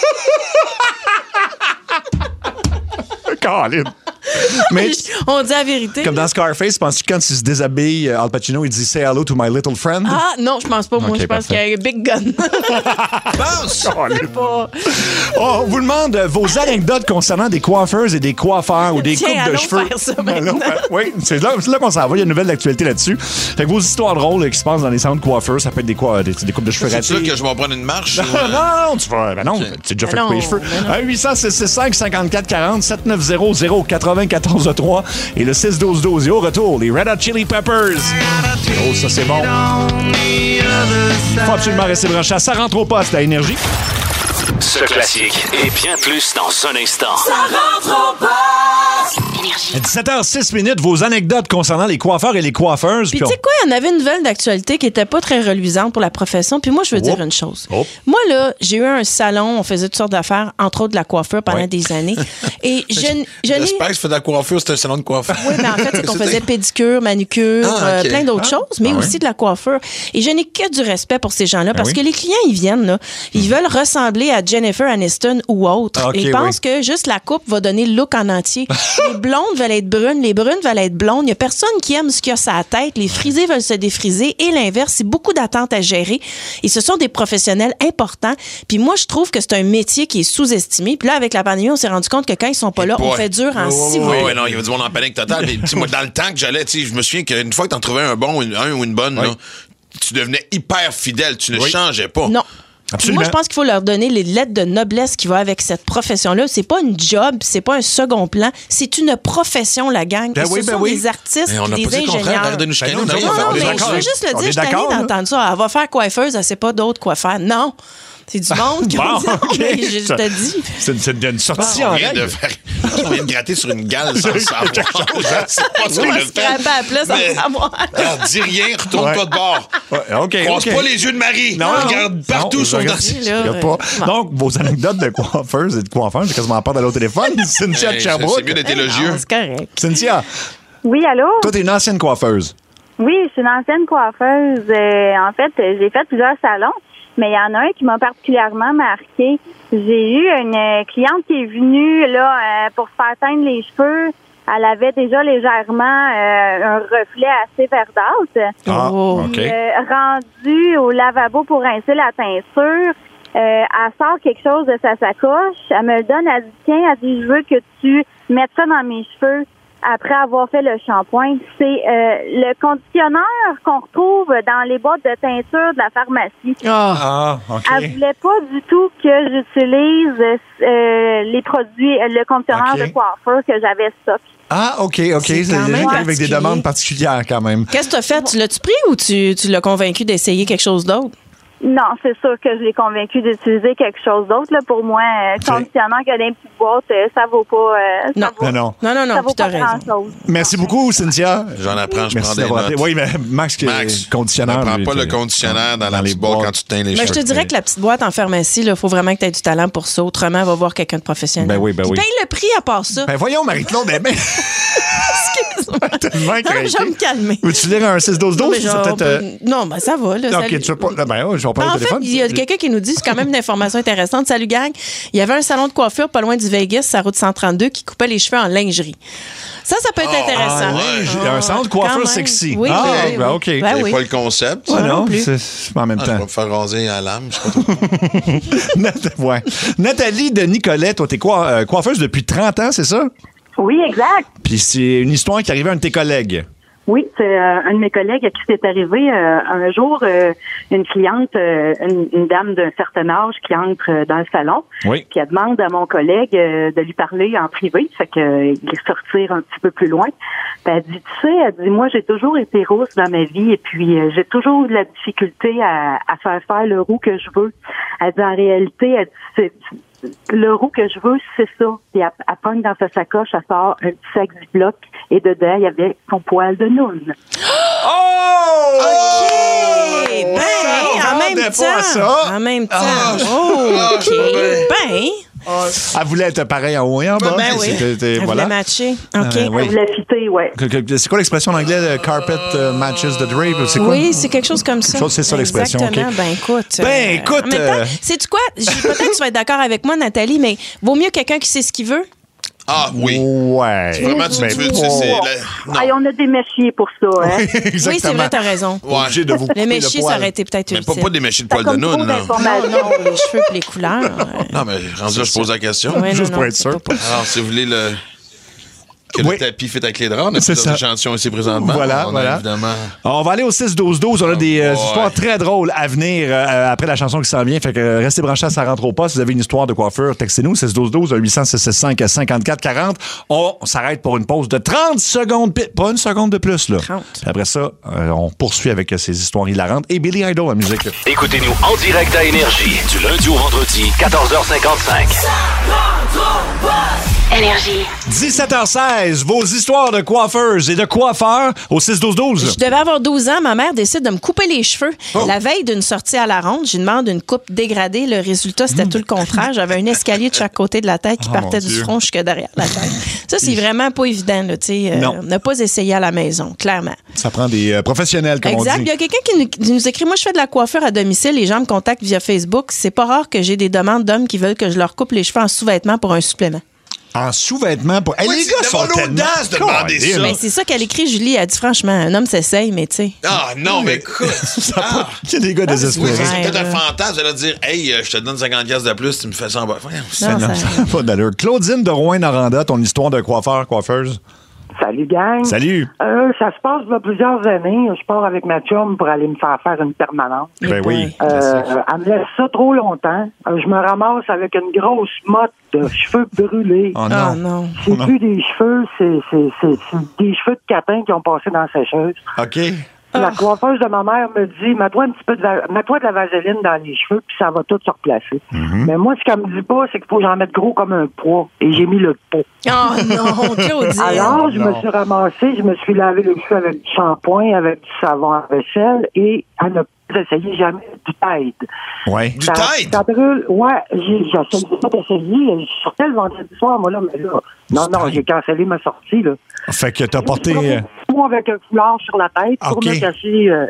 Colin. Mais On dit la vérité. comme dans Scarface, penses-tu que quand il se déshabille, Al Pacino, il dit « Say hello to my little friend ». Ah, non, je pense pas. Moi, Ok, je pense parfait. qu'il y a un big gun. Pense! Je sais pas. Oh, on vous demande euh, vos anecdotes concernant des coiffeuses et des coiffeurs ou des Tiens, coupes de allons cheveux. faire ça Allons maintenant. faire- oui, c'est là, c'est là qu'on s'en va. Il y a une nouvelle d'actualité là-dessus. Fait que vos histoires drôles euh, qui se passent dans les salons de coiffeurs, ça peut être des, quoi, des, des coupes de cheveux C'est là ratés. que je vais prendre une marche. ou, Non, euh, non, non, tu vas. Ben non, tu as déjà fait Ben couper les non, cheveux. ben non. un huit cent six six cinq cinquante-quatre quarante sept neuf zéro zéro quatre-vingt-quatorze trois et le six douze douze. Et au retour, les Red Hot Chili Peppers. Oh, ça c'est bon. Il faut absolument rester branché à Ça rentre au poste à Énergie. Ce classique et bien plus dans un instant. À dix-sept heures six minutes, vos anecdotes concernant les coiffeurs et les coiffeuses. Puis puis tu sais on- quoi, il y en avait une nouvelle d'actualité qui était pas très reluisante pour la profession. Puis moi, je veux dire Oh. une chose. Oh. Moi, là, j'ai eu un salon, on faisait toutes sortes d'affaires, entre autres de la coiffure pendant Ouais. des années. Et je, je n'ai... J'espère que tu fais de la coiffure, c'est un salon de coiffure. Oui, mais en fait, c'est qu'on faisait pédicure, manucure, Ah, ok. euh, plein d'autres Ah. choses, mais Ah ouais. aussi de la coiffure. Et je n'ai que du respect pour ces gens-là parce oui. que les clients, ils viennent, là, ils veulent ressembler à Jennifer Aniston ou autre. Ah, ok, Et ils pensent que juste la coupe va donner le look en entier. Les blonds blondes veulent être brunes, les brunes veulent être blondes. Il y a personne qui aime ce qu'il y a sur la tête. Les frisés veulent se défriser et l'inverse. C'est beaucoup d'attentes à gérer. Et ce sont des professionnels importants. Puis moi, je trouve que c'est un métier qui est sous-estimé. Puis là, avec la pandémie, on s'est rendu compte que quand ils sont pas là, on fait dur en six mois. Oui, oui, non, il y avait du monde en panique totale. Mais, moi, dans le temps que j'allais, je me souviens qu'une fois que t'en trouvais un bon, un ou une bonne, oui. là, tu devenais hyper fidèle. Tu ne oui. changeais pas. Non. Absolument. Moi, je pense qu'il faut leur donner les lettres de noblesse qui vont avec cette profession-là. C'est pas une job, c'est pas un second plan, c'est une profession, la gang. Ben et oui, ce ben sont oui. des artistes, on des pas ingénieurs. Arrête de nous chicaner, non, non, non, non, mais d'accord. je veux juste le On dire, est je suis tannée d'accord, d'entendre ça. Elle va faire coiffeuse, elle sait pas d'autre quoi faire. Non. C'est du monde qui bon, dit, okay. mais je te dis. C'est, c'est une sortie on en vient règle. de faire, on vient de gratter sur une gale sans le savoir. C'est pas ce qu'on a fait. À plat sans Mais, savoir. alors, dis rien, retourne-toi ouais. de bord. Ouais, OK, Croise OK. pas les yeux de Marie. Non, regarde partout non, son regarde, dossier. il y a pas. Donc, vos anecdotes de coiffeurs et de coiffeurs, j'ai quasiment peur d'aller au téléphone. Cynthia de Hey, Sherbrooke. c'est mieux d'être élogieux. C'est correct. Cynthia, Oui, allô? toi, t'es une ancienne coiffeuse. Oui, je suis une ancienne coiffeuse. Euh, en fait, j'ai fait plusieurs salons, mais il y en a un qui m'a particulièrement marqué. J'ai eu une cliente qui est venue là euh, pour se faire teindre les cheveux. Elle avait déjà légèrement euh, un reflet assez verdâtre. Ah, Oh. OK. Puis, euh, rendue au lavabo pour rincer la teinture, euh, elle sort quelque chose de sa sacoche. Elle me le donne, elle dit, tiens, elle dit, je veux que tu mettes ça dans mes cheveux après avoir fait le shampoing. C'est euh, le conditionneur qu'on retrouve dans les boîtes de teinture de la pharmacie. Ah, OK. Elle voulait pas du tout que j'utilise euh, les produits, le conditionneur OK. de coiffeur que j'avais stock. Ah, OK, OK. C'est C'est quand des même gens avec des particulier. demandes particulières, quand même. Qu'est-ce que tu as fait? Tu l'as-tu pris ou tu, tu l'as convaincu d'essayer quelque chose d'autre? Non, c'est sûr que je l'ai convaincu d'utiliser quelque chose d'autre. Là. Pour moi, euh, C'est- conditionneur qui a des petites boîtes, euh, ça vaut pas. Euh, Non. ça vaut, Non, non. Non, non, ça non, vaut puis t'as pas raison. grand-chose. Merci beaucoup, Cynthia. J'en apprends, je prends Merci des d'avoir notes. appelé. Oui, mais Max, qui est Max, conditionneur. ne prends lui, pas le t'es- conditionnaire dans, la les petite boîte boîtes. quand tu teins les Mais cheveux. je te dirais que la petite boîte en pharmacie, il faut vraiment que tu aies du talent pour ça. Autrement, va voir quelqu'un de professionnel. Ben oui, ben Puis oui. paye le prix à part ça. Ben voyons, Marie-Claude, ben, ben, Excuse-moi. tellement Non, craqué. je vais me calmer. Veux-tu lire un six douze Non, douze? mais C'est genre, peut-être... euh, non, ben ça va. Là, OK, salut. tu veux pas... Ben oui, je vais Ben, parler au en fait, téléphone. il y a quelqu'un qui nous dit, c'est quand même une information intéressante. Salut, gang. Il y avait un salon de coiffure pas loin du Vegas, sa route cent trente-deux, qui coupait les cheveux en lingerie. Ça, ça peut être Ah, intéressant. ouais. Il y a un centre de Quand coiffeur même. sexy. Oui, Ah, oui, oui, ben oui. OK. Ben C'est oui. pas le concept. Ouais, Moi non non, plus. c'est c'est en même Ah, je vais temps. me faire raser à lame. Je sais pas trop. Nat- ouais. Nathalie de Nicolet, toi, t'es quoi, euh, coiffeuse depuis trente ans, c'est ça? Oui, exact. Puis c'est une histoire qui arrivait à un de tes collègues. Oui, c'est euh, un de mes collègues à qui c'est arrivé euh, un jour, euh, une cliente, euh, une, une dame d'un certain âge qui entre euh, dans le salon, Oui. puis elle demande à mon collègue euh, de lui parler en privé, fait que euh, il est sortir un petit peu plus loin. Puis elle dit, tu sais, elle dit, moi j'ai toujours été rousse dans ma vie et puis euh, j'ai toujours eu de la difficulté à, à faire faire le roux que je veux. Elle dit, en réalité, elle dit, c'est le roux que je veux, c'est ça. Puis elle, elle pogne dans sa sacoche, elle sort un petit sac Ziploc et dedans, il y avait son poil de noune. Oh! OK! Ben, Ça, en on même rendait pas à ça. temps. En même temps. Ah. Oh, OK. Ben, Elle voulait être pareil en haut et en bas. ben oui. C'était- c'était- Elle voilà. voulait matcher. OK. Euh, oui. Elle voulait fitter, ouais. Que- que- C'est quoi l'expression en anglais, le carpet euh, matches the drape? C'est quoi? Oui, c'est quelque chose comme ça. Quelque chose, c'est ça l'expression, Exactement. OK. Ben écoute. Ben, écoute, En même temps, euh, sais-tu quoi? Je- Peut-être que tu vas être d'accord avec moi, Nathalie, mais vaut mieux quelqu'un qui sait ce qu'il veut. Ah oui. Ouais. Vraiment, tu, Ben, tu veux, tu oh. sais, c'est la- non. Hey, on a des méchiers pour ça, hein. Exactement. Oui, c'est vrai, t'as raison. Ouais. Obligé de vous couper Le le méchier, poil. ça aurait été peut-être Mais utile. pas, pas des méchis de T'as poil de comme trop noun, là. Non, d'informations. non, les cheveux et les couleurs. ouais. Non, mais rendu là, je pose la question. Ouais, Juste non, pour non, être c'est sûr. pas possible. Alors, si vous voulez le... que Oui. le tapis fait avec les draps, on a C'est plusieurs ça. échantillons ici présentement. Voilà, on voilà. A évidemment... On va aller au six douze douze. On a des euh, Oh, boy. histoires très drôles à venir euh, après la chanson qui s'en vient. Fait que euh, restez branchés à Ça rentre au poste. Si vous avez une histoire de coiffure, textez-nous six douze douze à huit cents, six cent soixante-cinq, cinquante-quatre quarante. On s'arrête pour une pause de trente secondes. pi- Pas une seconde de plus, là. trente. Puis après ça, euh, on poursuit avec euh, ces histoires hilarantes. Et Billy Idol, la musique. Écoutez-nous en direct à Énergie du lundi au vendredi, quatorze heures cinquante-cinq. Énergie. dix-sept heures seize, vos histoires de coiffeuses et de coiffeurs au six douze douze. Je devais avoir douze ans. Ma mère décide de me couper les cheveux. La veille d'une sortie à la ronde, je lui demande une coupe dégradée. Le résultat, c'était tout le contraire. J'avais un escalier de chaque côté de la tête qui Oh, partait mon du Dieu. front jusque derrière la tête. Ça, c'est vraiment pas évident. Là, tu sais, euh, Non. ne pas essayer à la maison, clairement. Ça prend des euh, professionnels, comme Exact. on Il dit. y a quelqu'un qui nous, qui nous écrit, moi, je fais de la coiffure à domicile. Les gens me contactent via Facebook. C'est pas rare que j'ai des demandes d'hommes qui veulent que je leur coupe les cheveux en sous-vêtements pour un supplément. En sous-vêtements pour. Hey, Ouais, les c'est gars sont d'avoir tellement. l'audace de demander ça. Mais c'est ça qu'elle écrit, Julie. Elle dit franchement, un homme s'essaye, mais tu sais. Ah non, mais écoute. Ah. Il y a des gars désespérés. Oui, c'est peut-être Ouais, un ouais. fantasme de leur dire hey, euh, je te donne cinquante piastres de plus, tu me fais ça en bas. Voyons, Ça n'a pas d'allure. Claudine de Rouen-Noranda, ton histoire de coiffeur, coiffeuse. Salut, gang. Salut. Euh, ça se passe il y a plusieurs années. Je pars avec ma chum pour aller me faire faire une permanente. Ben oui. Euh, elle me laisse ça trop longtemps. Euh, je me ramasse avec une grosse motte de cheveux brûlés. Oh non. Oh non. C'est Oh non. plus des cheveux, c'est, c'est, c'est, c'est des cheveux de catin qui ont passé dans la sécheuse. OK. La coiffeuse de ma mère me dit, mets-toi un petit peu de, va- mets-toi de la vaseline dans les cheveux, puis ça va tout se replacer. Mm-hmm. Mais moi, ce qu'elle me dit pas, c'est qu'il faut que j'en mette gros comme un poids. Et j'ai mis le pot. Oh non, Claudine. Alors, je Non. me suis ramassée, je me suis lavé les cheveux avec du shampoing, avec du savon à vaisselle, et à ne pas essayer jamais du Tide. Ouais. Du Ça- Tide? Ça brûle. Ouais, j'ai, j'ai essayé pas d'essayer. Je sortais le vendredi soir, moi, là, mais là. Non, non, j'ai cancellé ma sortie, là. Fait que t'as porté. euh, Moi, avec un foulard sur la tête pour OK. me cacher euh,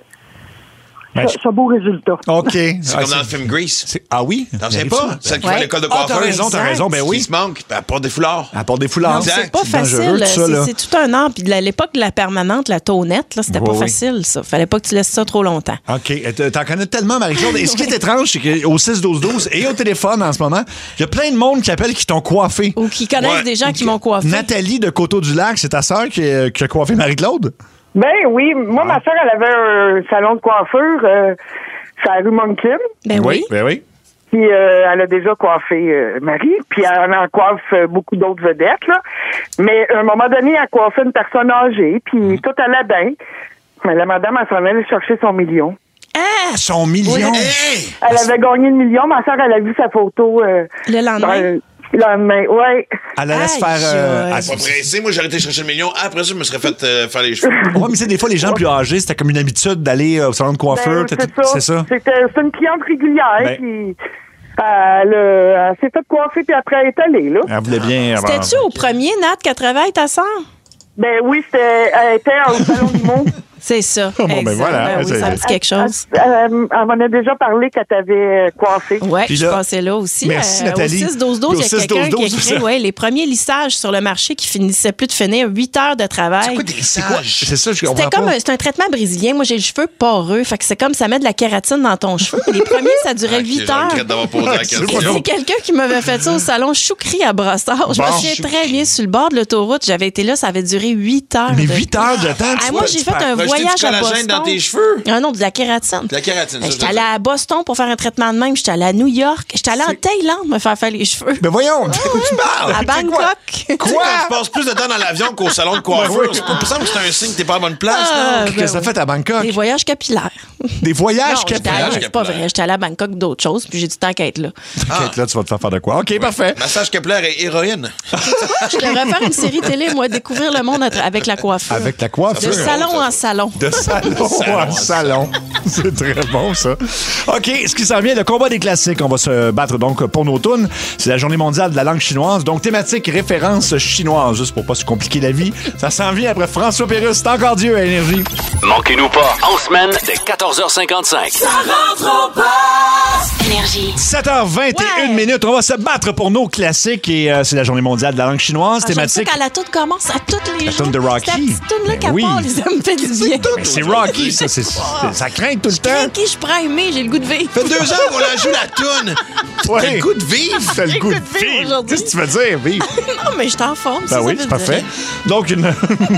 Ben, ce, ce beau résultat. OK. C'est Ah, comme dans le film Grease. Ah oui? T'en sais Arrive pas? ça? Celle qui Ouais. fait l'école de Ah, coiffeur. t'as raison, t'as raison, ben oui. Qui se manque, elle porte des foulards. Elle porte des foulards. Non, c'est pas C'est dangereux, facile. tout ça, C'est, là. c'est tout un art. Puis à l'époque de la permanente, la tonnette, là, c'était Oui, pas oui. facile, ça. Fallait pas que tu laisses ça trop longtemps. OK. Et t- T'en connais tellement, Marie-Claude. Et ce qui est étrange, c'est qu'au six douze douze et au téléphone en ce moment, il y a plein de monde qui appelle qui t'ont coiffé. Ou qui connaissent Ouais. des gens qui m'ont coiffé. Nathalie de Coteau-du-Lac, c'est ta sœur qui, euh, qui a coiffé Marie-Claude? Ben oui, moi, ma soeur, elle avait un salon de coiffure, euh, sur la rue Moncton. Ben oui. Ben oui. Puis euh, elle a déjà coiffé euh, Marie, puis elle en coiffe euh, beaucoup d'autres vedettes, là. Mais à un moment donné, elle coiffait une personne âgée, puis tout allait bien. Mais la madame, elle s'en allait chercher son million. Ah! Son million? Oui. Elle avait gagné le million. Ma soeur, elle a vu sa photo. Euh, le lendemain? Le lendemain, oui. Elle allait se faire. euh, Pas pressé, moi j'aurais été chercher le million. Après ça, je me serais fait euh, faire les cheveux. Ouais, mais c'est des fois, les gens plus âgés, c'était comme une habitude d'aller euh, au salon de coiffeur. Ben, T'as c'est tout- ça. C'est ça? C'était, c'est une cliente régulière, Ben. puis elle, euh, elle s'est fait coiffer, puis après, elle est allée, là. Elle voulait bien. C'était-tu au premier, Nat, qu'elle travaille, ta sœur? Ben oui, c'était, elle était au salon du monde. C'est ça. Oh, bon, ben exact. voilà, Ben oui, c'est- ça me dit quelque chose. Elle, elle, elle m'en a déjà parlé quand t'avais coiffé. Oui, Puis je là- passais là aussi. Merci, Euh, Nathalie. Au six douze douze, Au il y a six quelqu'un douze douze, qui c'est écrit ça. ouais, les premiers lissages sur le marché qui finissaient plus de finir, huit heures de travail. C'est quoi des lissages? C'est ça, je comprends C'était comme pas. un, c'est un traitement brésilien. Moi, j'ai les cheveux poreux. Fait que c'est comme ça met de la kératine dans ton cheveu. Les premiers, ça durait Ok, huit je heures. regrette d'avoir posé la question. Et c'est quelqu'un qui m'avait fait ça au salon Choukri à Brossard. Je me Bon. souviens très bien sur le bord de l'autoroute. J'avais été là, ça avait duré huit heures. Mais de- huit heures de temps, tu Ah, moi, peux- j'ai tu fait peux un rajouter voyage du à collagène Boston. dans tes cheveux? Ah non, de la kératine. De la kératine, ça, J'étais je allée à Boston pour faire un traitement de même. J'étais allée à New York. J'étais allée en Thaïlande me faire faire les cheveux. Ben voyons, de quoi tu parles? À Bangkok. Tu sais, quand tu passes plus de temps dans l'avion qu'au salon de coiffeur, Ben oui. c'est pas pour ça que c'est un signe que t'es pas à bonne place. Ah, non? ben Qu'est-ce que t'as fait à Bangkok? Des voyages capillaires. Des voyages Non, j'étais capillaires. allée- c'est pas vrai. J'étais allée à Bangkok d'autres choses, puis j'ai du temps qu'à être là. Ok, là, tu vas te faire faire de quoi? OK, parfait. Massage capillaire et héroïne. Je devrais faire une série télé, moi, découvrir le monde à tra- avec la coiffure. Avec la coiffure. De salon en salon. De salon en salon. C'est très bon, ça. OK, ce qui s'en vient, le combat des classiques. On va se battre donc pour nos tunes. C'est la journée mondiale de la langue chinoise. Donc, thématique référence chinoise, juste pour pas se compliquer la vie. Ça s'en vient après François Pérusse. C'est encore Dieu à Énergie. Manquez-nous pas, en semaine, dès quatorze heures cinquante-cinq. Ça rentre au poste. Énergie. sept heures vingt et une minutes. On va se battre pour nos classiques et euh, c'est la journée mondiale de la langue chinoise. Ah, j'aime ça thématique. quand la toute commence à toutes les La jours. toune de Rocky. Cette petite toune-là Ben qu'à oui. part, les hommes fait du bien. C'est Rocky, ça. c'est- c'est- ça craint tout le temps. Crains qui je prends aimer, j'ai le goût de vivre. Ça fait deux ans qu'on la joue la toune. Ouais. T'as le goût de vivre. T'as le J'ai goût de le goût de vivre vivre. aujourd'hui. Qu'est-ce que tu veux dire, vivre? Non, mais je t'en forme. Ben oui, c'est parfait. Donc, une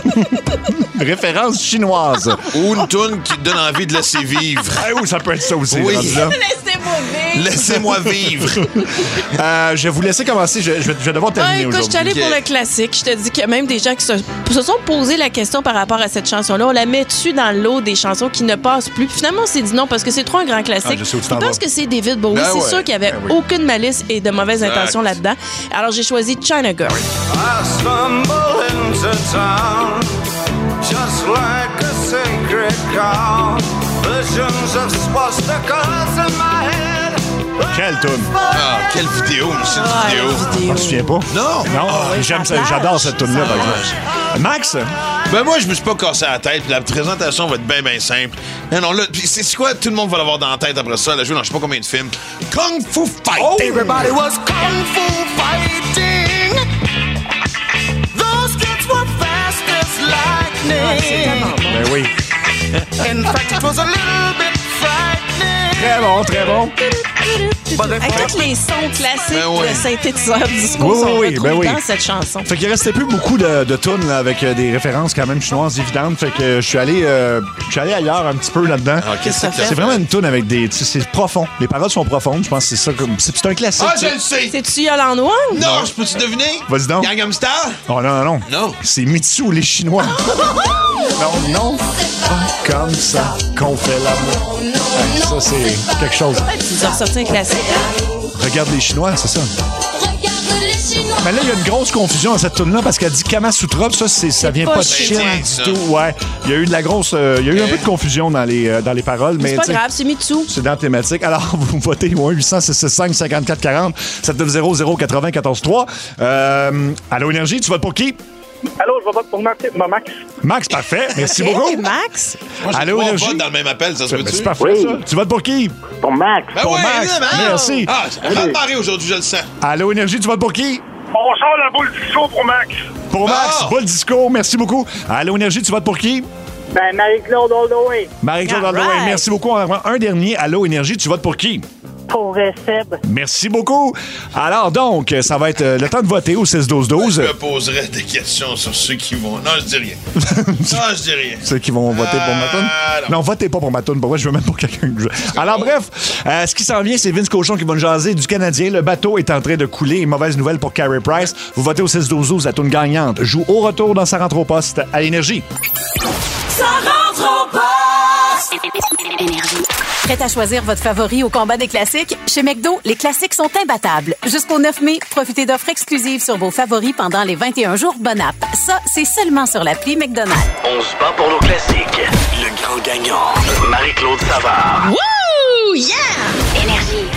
référence chinoise. Ou une toune qui te donne envie de laisser vivre. Ah oui, ça peut être ça aussi. Oui. rendu là. Laissez-moi vivre. Laissez-moi vivre. Euh, je vais vous laisser commencer. Je, je vais, je vais devoir Ah, terminer écoute, je suis aujourd'hui. allée pour le classique. Je te dis qu'il y a même des gens qui se, se sont posé la question par rapport à cette chanson-là. On la met-tu dans le lot des chansons qui ne passent plus? Puis finalement, on s'est dit non parce que c'est trop un grand classique. Ah, je sais où tu je t'en pense vas. que c'est David Bowie. Ben c'est ouais. sûr qu'il n'y avait Ben oui. aucune malice et de mauvaises Exact. intentions là-dedans. Alors, j'ai choisi China Girl. I stumble into town just like a sacred cow. Visions of swastikas in my head. Quelle toune? Ah, quelle vidéo, monsieur Ah, de vidéo. la Je vidéo. me souviens pas. Non. Non, oui, j'aime ça ça. plage. J'adore cette toune-là, par Ça exemple. Max? Ben moi, je me suis pas cassé la tête, puis la présentation va être bien, bien simple. Non, non, là, puis c'est c'est quoi? Tout le monde va l'avoir dans la tête après ça. Elle a joué dans je sais pas combien de films. Kung Fu Fight! Oh! Everybody was kung fu fighting. was a little bit frightening. Très bon, très bon. Avec tous les sons classiques Ben ouais. de synthétiseurs disco Oui, sont oui, oui, retrouvés ben oui. dans cette chanson. Fait qu'il restait plus beaucoup de, de tunes là, avec euh, des références quand même chinoises évidentes. Fait que euh, je suis allé, euh, je suis allé ailleurs un petit peu là-dedans. Ah, qu'est-ce que t'as C'est fait? vraiment une tune avec des, tu sais, c'est profond. Les paroles sont profondes. Je pense que c'est ça comme, c'est, c'est un classique. Ah, ça. je le sais! C'est-tu Yolande Wong? Non, je peux-tu deviner? Vas-y donc. Gangnam Style? Oh non, non, non. Non. C'est Mitsu, les Chinois. non, non. Pas comme ça qu'on fait l'amour. Ouais, ça, c'est quelque chose. Ouais, tu nous as ressorti un classique. Hein? Regarde les Chinois, c'est ça. Mais là, il y a une grosse confusion dans cette tune-là parce qu'elle dit Kama Sutra, ça, c'est, ça vient pas pas de chinois, Chine ça. du tout. Ouais. Il y a eu de la grosse. euh, il y a eu un peu de confusion dans les, euh, dans les paroles, mais. C'est pas tu sais, grave, c'est Mitsu. c'est dans la thématique. Alors, vous votez au un huit cents six six cinq cinquante-quatre quarante sept neuf zéro zéro quatre-vingt quatorze trois. Euh, Allô Énergie, tu votes pour qui? Allô, je vais voter pour Max. Max. Max, parfait. Merci Hey, beaucoup. Max. Moi, j'ai Allô, trois Énergie? votes dans le même appel, ça se Ben, peut-tu? c'est parfait, Oui. ça. Tu votes pour qui? Pour Max. Ben Pour ouais, Max. évidemment. Merci. Ah, on va parler aujourd'hui, je le sens. Allô Énergie, tu votes pour qui? On sort la boule disco pour Max. Pour Max, Ah! Boule Disco, merci beaucoup. Allô Énergie, tu votes pour qui? Ben, Marie-Claude Holdaway. Marie-Claude All Holdaway, right. merci beaucoup. On en prend un dernier. Allô Énergie, tu votes pour qui? Pour euh, Seb. Merci beaucoup. Alors donc, ça va être euh, le temps de voter au six douze douze. Je me poserais des questions sur ceux qui vont... Non, je dis rien. Non, je dis rien. Ceux qui vont voter pour ma toune. Ah, non. Non, votez pas pour ma toune. Pour moi, je veux même pour quelqu'un que je... Alors bref, euh, ce qui s'en vient, c'est Vince Cochon qui va nous jaser du Canadien. Le bateau est en train de couler. Une mauvaise nouvelle pour Carey Price. Vous votez au six douze douze, la toune gagnante. Joue au retour dans sa rentre au poste à Énergie. Ça rentre au poste. Prête à choisir votre favori au combat des classiques? Chez McDo, les classiques sont imbattables. Jusqu'au neuf mai, profitez d'offres exclusives sur vos favoris pendant les vingt et un jours Bon App. Ça, c'est seulement sur l'appli McDonald's. On se bat pour nos classiques. Le grand gagnant, Marie-Claude Savard. Wouh! Yeah! Énergie.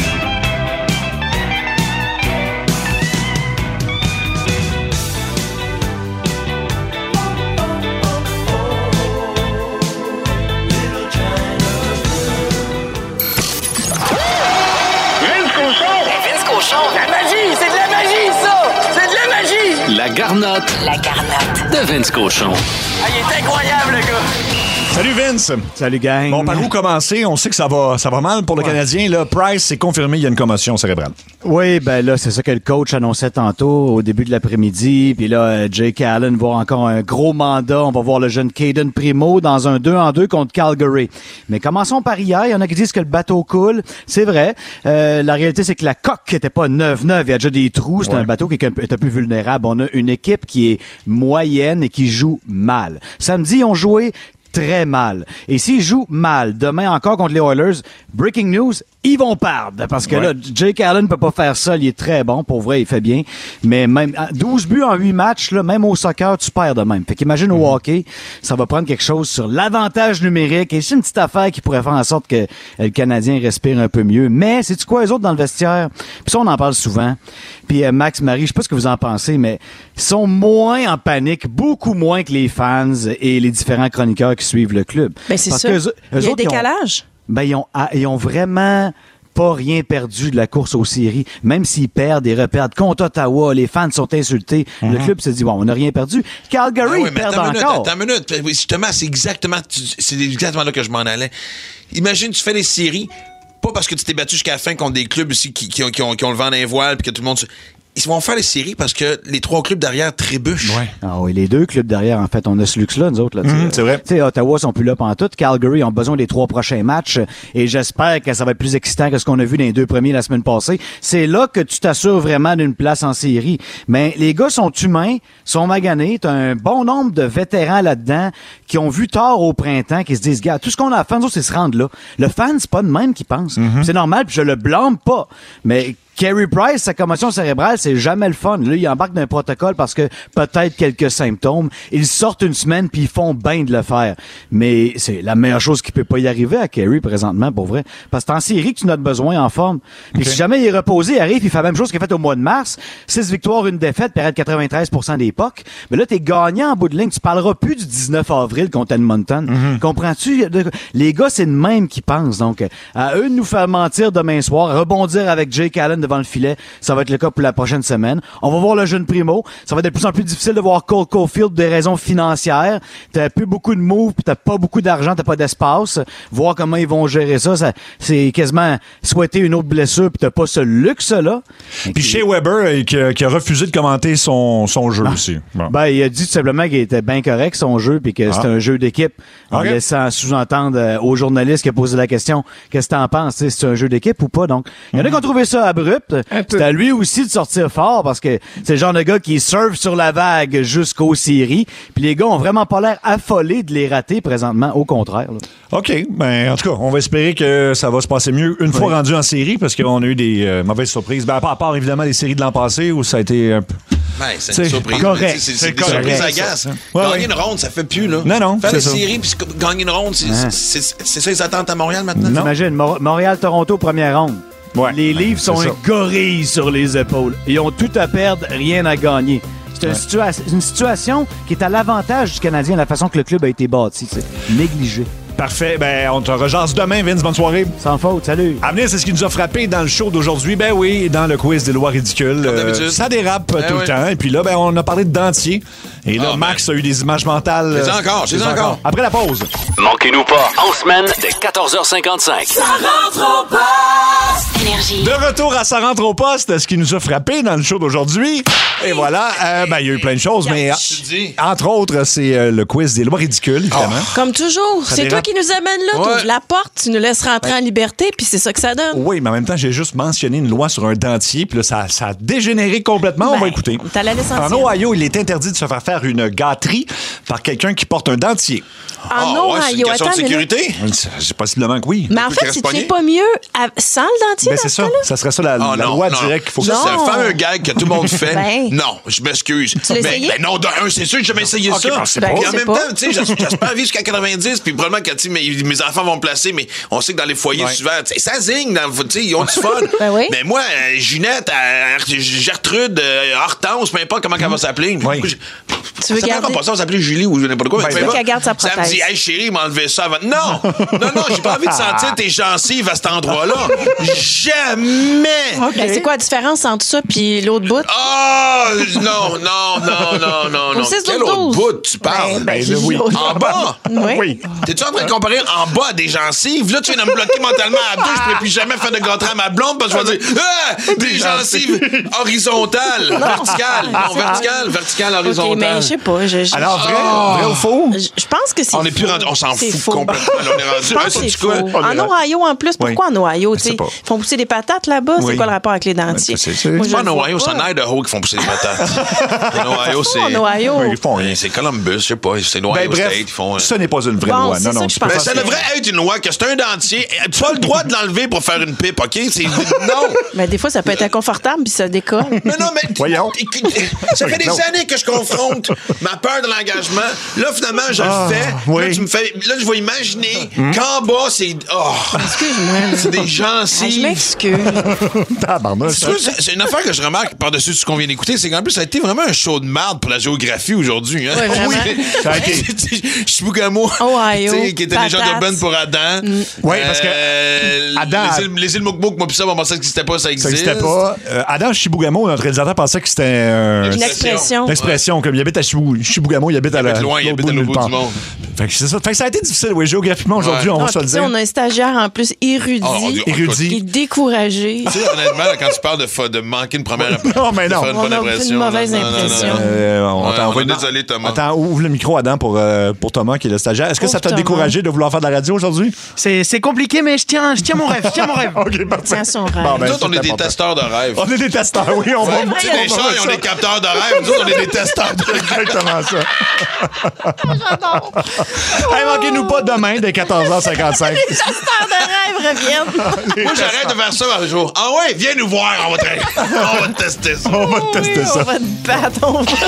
Vince Cochon. Vince Cochon. La magie, c'est de la magie, ça! C'est de la magie! La garnotte La garnotte. de Vince Cochon. Ah, il est incroyable, le gars! Salut Vince. Salut gang. Bon, par où commencer? On sait que ça va, ça va mal pour le Canadien. Là, Price, c'est confirmé, il y a une commotion cérébrale. Oui, ben là, c'est ça que le coach annonçait tantôt au début de l'après-midi. Puis là, euh, Jake Allen va avoir encore un gros mandat. On va voir le jeune Caden Primo dans un deux en deux contre Calgary. Mais commençons par hier. Il y en a qui disent que le bateau coule. C'est vrai. Euh, la réalité, c'est que la coque n'était pas neuf neuf. Il y a déjà des trous. C'est Ouais. un bateau qui est un peu, est un peu vulnérable. On a une équipe qui est moyenne et qui joue mal. Samedi, ils ont joué très mal. Et s'ils jouent mal, demain encore contre les Oilers, breaking news, ils vont perdre. Parce que Ouais. là, Jake Allen peut pas faire ça. Il est très bon. Pour vrai, il fait bien. Mais même douze buts en huit matchs, là, même au soccer, tu perds de même. Fait qu'imagine au hockey, ça va prendre quelque chose sur l'avantage numérique. Et c'est une petite affaire qui pourrait faire en sorte que euh, le Canadien respire un peu mieux. Mais c'est-tu quoi, les autres dans le vestiaire? Puis ça, on en parle souvent. Puis euh, Max, Marie, je sais pas ce que vous en pensez, mais ils sont moins en panique, beaucoup moins que les fans et les différents chroniqueurs qui suivent le club. Ben, c'est Parce ça. que eux- eux Il y a un autres, ils ont- décalage. ben, ils ont, ah, ils ont vraiment pas rien perdu de la course aux séries. Même s'ils perdent et reperdent contre Ottawa, les fans sont insultés. Le club se dit, bon, on n'a rien perdu. Calgary, Ah oui, ils mais perdent attends une minute, encore. attends une minute. Oui, justement, c'est exactement, tu- c'est exactement là que je m'en allais. Imagine, tu fais les séries, pas parce que tu t'es battu jusqu'à la fin contre des clubs aussi qui, qui ont, qui, ont, qui ont le vent dans les voiles puis que tout le monde... se- Ils vont faire les séries parce que les trois clubs derrière trébuchent. Ah oui, les deux clubs derrière, en fait, on a ce luxe-là, nous autres. Là, Mhm, c'est vrai. Tu sais, Ottawa sont plus là pantoute. Calgary ont besoin des trois prochains matchs et j'espère que ça va être plus excitant que ce qu'on a vu dans les deux premiers la semaine passée. C'est là que tu t'assures vraiment d'une place en série. Mais les gars sont humains, sont maganés. T'as un bon nombre de vétérans là-dedans qui ont vu tard au printemps, qui se disent, gars, tout ce qu'on a à faire, nous autres, c'est se rendre là. Le fan, c'est pas de même qui pense. C'est normal, puis je le blâme pas. Mais Carey Price, sa commotion cérébrale, c'est jamais le fun. Là, il embarque d'un protocole parce que peut-être quelques symptômes. Ils sortent une semaine puis ils font bien de le faire. Mais c'est la meilleure chose qui peut pas y arriver à Carey présentement, pour vrai. Parce que c'est en série que tu en as besoin en forme. Puis Okay. si jamais il est reposé, il arrive, il fait la même chose qu'il a fait au mois de mars. Six victoires, une défaite, période quatre-vingt-treize pour cent des P O C. Mais là, t'es gagnant en bout de ligne. Tu parleras plus du dix-neuf avril contre Edmonton. Comprends-tu? Les gars, c'est le même qui pensent. Donc, à eux de nous faire mentir demain soir, rebondir avec Jake Allen devant devant le filet. Ça va être le cas pour la prochaine semaine. On va voir le jeune Primo. Ça va être de plus en plus difficile de voir Cole Caulfield pour des raisons financières. T'as plus beaucoup de moves, puis t'as pas beaucoup d'argent, t'as pas d'espace. Voir comment ils vont gérer ça, ça c'est quasiment souhaiter une autre blessure, puis t'as pas ce luxe-là. Puis Shea Weber, qui a, qui a refusé de commenter son, son jeu ah. aussi. Bon. Ben, il a dit tout simplement qu'il était bien correct, son jeu, puis que ah. c'était un jeu d'équipe. En okay. laissant sous-entendre euh, aux journalistes qui a posé la question, qu'est-ce que t'en penses? T'sais, c'est un jeu d'équipe ou pas? Donc, il y en a qui ont trouvé ça abrupt. C'est à lui aussi de sortir fort, parce que c'est le genre de gars qui surfe sur la vague jusqu'aux séries. Puis les gars ont vraiment pas l'air affolés de les rater présentement, au contraire. Là. OK. Ben, en tout cas, on va espérer que ça va se passer mieux une oui. fois rendu en série, parce qu'on a eu des euh, mauvaises surprises. Ben, à part, à part, évidemment, les séries de l'an passé, où ça a été un peu... Ben, c'est une surprise. Correct. C'est, c'est, c'est des surprises agaces. Ouais, gagner ouais. une ronde, ça fait plus, là. Non, non. Faire des ça. séries puis gagner une ronde, c'est, ah. c'est, c'est, c'est ça les attentes à Montréal maintenant? T'imagines, Mo- Montréal-Toronto, première ronde. Ouais. Les livres sont un gorille sur les épaules. Ils ont tout à perdre, rien à gagner. C'est une, ouais. situa- une situation qui est à l'avantage du Canadien, la façon que le club a été bâti. C'est négligé. Parfait. Ben, on te rejase demain, Vince. Bonne soirée. Sans faute. Salut. À venir, c'est ce qui nous a frappé dans le show d'aujourd'hui. Ben oui, dans le quiz des lois ridicules. Euh, ça dérape ben tout oui. le temps. Et puis là, ben, on a parlé de dentier. Et là, oh, Max ben. a eu des images mentales. C'est encore, c'est encore. encore. Après la pause. Manquez-nous pas, en semaine, dès quatorze heures cinquante-cinq. Ça rentre au poste! Énergie. De retour à Ça rentre au poste, ce qui nous a frappé dans le show d'aujourd'hui. Et voilà, euh, ben, il y a eu plein de choses, mais euh, entre autres, c'est euh, le quiz des lois ridicules, évidemment. Oh. Comme toujours, ça c'est dérape. Toi qui nous amène là. Ouais. Tu ouvres la porte, tu nous laisses rentrer ouais. en liberté, puis c'est ça que ça donne. Oui, mais en même temps, j'ai juste mentionné une loi sur un dentier, puis là, ça, ça a dégénéré complètement. Ben, on va écouter. T'as la l'essentiel. En Ohio, il est interdit de se faire faire une gâterie par quelqu'un qui porte un dentier. En oh, Ohio, ouais, c'est une question attends, de sécurité? C'est possiblement que oui. Mais en fait, tu ne fais pas mieux à... sans le dentier. Ben, c'est ça. Ça serait ça la, oh, la non, loi non. directe qu'il faut ça, que c'est un fameux gag que tout le monde fait. Ben. Non, je m'excuse. Tu l'as essayé? Ben, non, de un, c'est sûr que j'ai jamais essayé okay, ça. Ben, puis en même pas. temps, tu sais, j'espère vivre jusqu'à quatre-vingt-dix, puis probablement que mes, mes enfants vont me placer, mais on sait que dans les foyers, ouais. souvent, ça zigne, tu sais, ils ont du fun. Ben oui. Mais moi, euh, Ginette, euh, Gertrude, euh, Hortense, peu importe comment mmh. elle va s'appeler. Oui. Je, tu veux ça garder? Pas ça, on s'appelait Julie ou n'importe quoi. Ben, tu veux qu'elle garde sa prothèse. Ça me dit, hey chérie, m'a enlevé ça avant. Non! Non, non, j'ai pas envie de sentir tes gencives à cet endroit-là. Jamais! Okay. Ben, c'est quoi la différence entre ça et l'autre bout? Ah! Oh, non, non, non, non, non, non. Quel autre bout tu parles? Ben, ben, oui. En bas? Oui. oui. T'es-tu en train de comparer en bas à des gencives? Là, tu viens de me bloquer mentalement à deux. Je pourrais plus jamais faire de gâterie à ma blonde parce que je vais dire, ah! Des gencives horizontales. Verticales. Non, verticales. Verticales, horizontales. Okay, mais je sais pas. Je, je, Alors, vrai, oh. vrai ou faux? Je, je pense que c'est On est plus rendu, on s'en fout faux. complètement. Là, on est rendu. Je pense que c'est faux. En Ohio, en plus, pourquoi oui. en Ohio? Ils font pousser des patates là-bas. Oui. C'est quoi le rapport avec les dentiers? C'est, c'est, Moi, c'est pas en Ohio, c'est en Idaho qu'ils font pousser des patates. En Ohio, c'est. En Ohio. Oui, ils font rien. C'est Columbus, je sais pas. C'est l'Ohio ben, State. Ils font, ce n'est pas une vraie bon, loi. Non, non. Ça, ben, ça devrait être une loi que c'est un dentier. Tu as le droit de l'enlever pour faire une pipe, OK? C'est... Non! Mais des fois, ça peut être inconfortable puis ça décolle. Mais non, mais. Voyons. Ça fait des années que je confronte ma peur de l'engagement. Là, finalement, je ah, le fais. Oui. Là, tu me fais. Là, je vais imaginer mmh. qu'en bas, c'est. Oh! Excuse-moi. C'est des gencives. Ah, je m'excuse. c'est, c'est une affaire que je remarque par-dessus ce qu'on vient d'écouter, c'est qu'en plus, ça a été vraiment un show de marde pour la géographie aujourd'hui. Hein? Ouais, oui, ça a été. Chibougamau, qui était légende urbaine pour Adam. Mm. Oui, parce que. Euh, Adam. Les îles, les îles Moukmouk, moi, puis ça, on pensait que c'était pas, ça existe. Ça existait pas. Euh, Adam Chibougamau, notre réalisateur, pensait que c'était. Euh, une expression. Une expression, ouais. Comme il habite à Chibou, Chibougamau, il habite à la. Il habite loin, il habite à l'autre bout du monde. Fait que, c'est ça. Fait que ça a été difficile, oui, géographiquement, aujourd'hui, ouais. on non, va se le dire. On a un stagiaire en plus érudit. Oh, érudit. Qui est découragé. Tu sais, honnêtement, là, quand tu parles de, fa- de manquer une première impression. Non, mais non. On a une mauvaise non, impression. Non, non, non. Euh, on, ouais, on, on est désolé, Thomas. Attends, ouvre le micro, Adam, pour, euh, pour Thomas, qui est le stagiaire. Est-ce que Ouvre ça t'a Thomas. découragé de vouloir faire de la radio aujourd'hui? C'est, c'est compliqué, mais je tiens, je tiens mon rêve. Je tiens mon rêve. OK, parfait. Tiens son rêve. Bon, ben, nous autres, on est des testeurs de rêve. On est des testeurs, oui. On ouais, va tu sais, les chats, ils ont des capteurs de rêve. Nous autres, on est des testeurs de rêve. Exactement ça. J'adore. Hey, manquez-nous pas demain, dès quatorze heures cinquante-cinq. Les testeurs de rêve reviennent. Moi, j'arrête de faire ça un jour. Ah ouais, viens nous voir. On va te, on va te tester ça. On va te tester oui, ça. On va te battre. On va,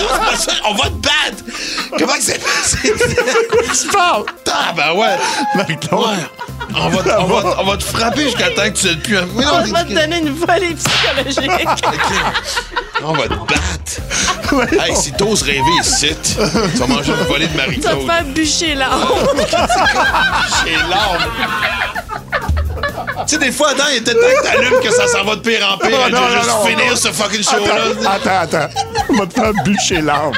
on va te battre. Comment que c'est passé? Tu parles? Ah, ben ouais. Marie-Claude. Ouais. On va, on, va, on va te frapper jusqu'à temps que tu ne le plus. Oui, on va te donner une volée psychologique. Okay. On va te battre. Hey, si t'oses rêver ici, tu vas manger une volée de Marie-Claude. Ça te faire bûcher l'arme. Bûcher l'arme. Tu sais, des fois, Adam, il était temps que t'allumes que ça s'en va de pire en pire. Oh, Il non, doit non, juste non, finir non. ce fucking show-là. Attends, attends, attends. On va te faire bûcher l'arme.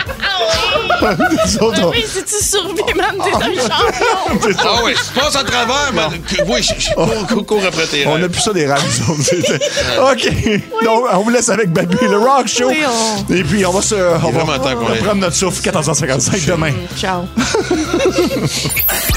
Nous autres, on- Oui, si tu survis, même, t'es un champion. Ah oui, je passe à travers, mais que- oui, je, je cours, cours, cours après tes On rêves. a plus ça des rats, nous autres. C'était- OK. Donc, on vous laisse avec Babu, le Rock Show. Oui, on- Et puis, on va se. On va vraiment temps qu'on on va aille. prendre notre souffle quatorze heures cinquante-cinq demain. Ciao.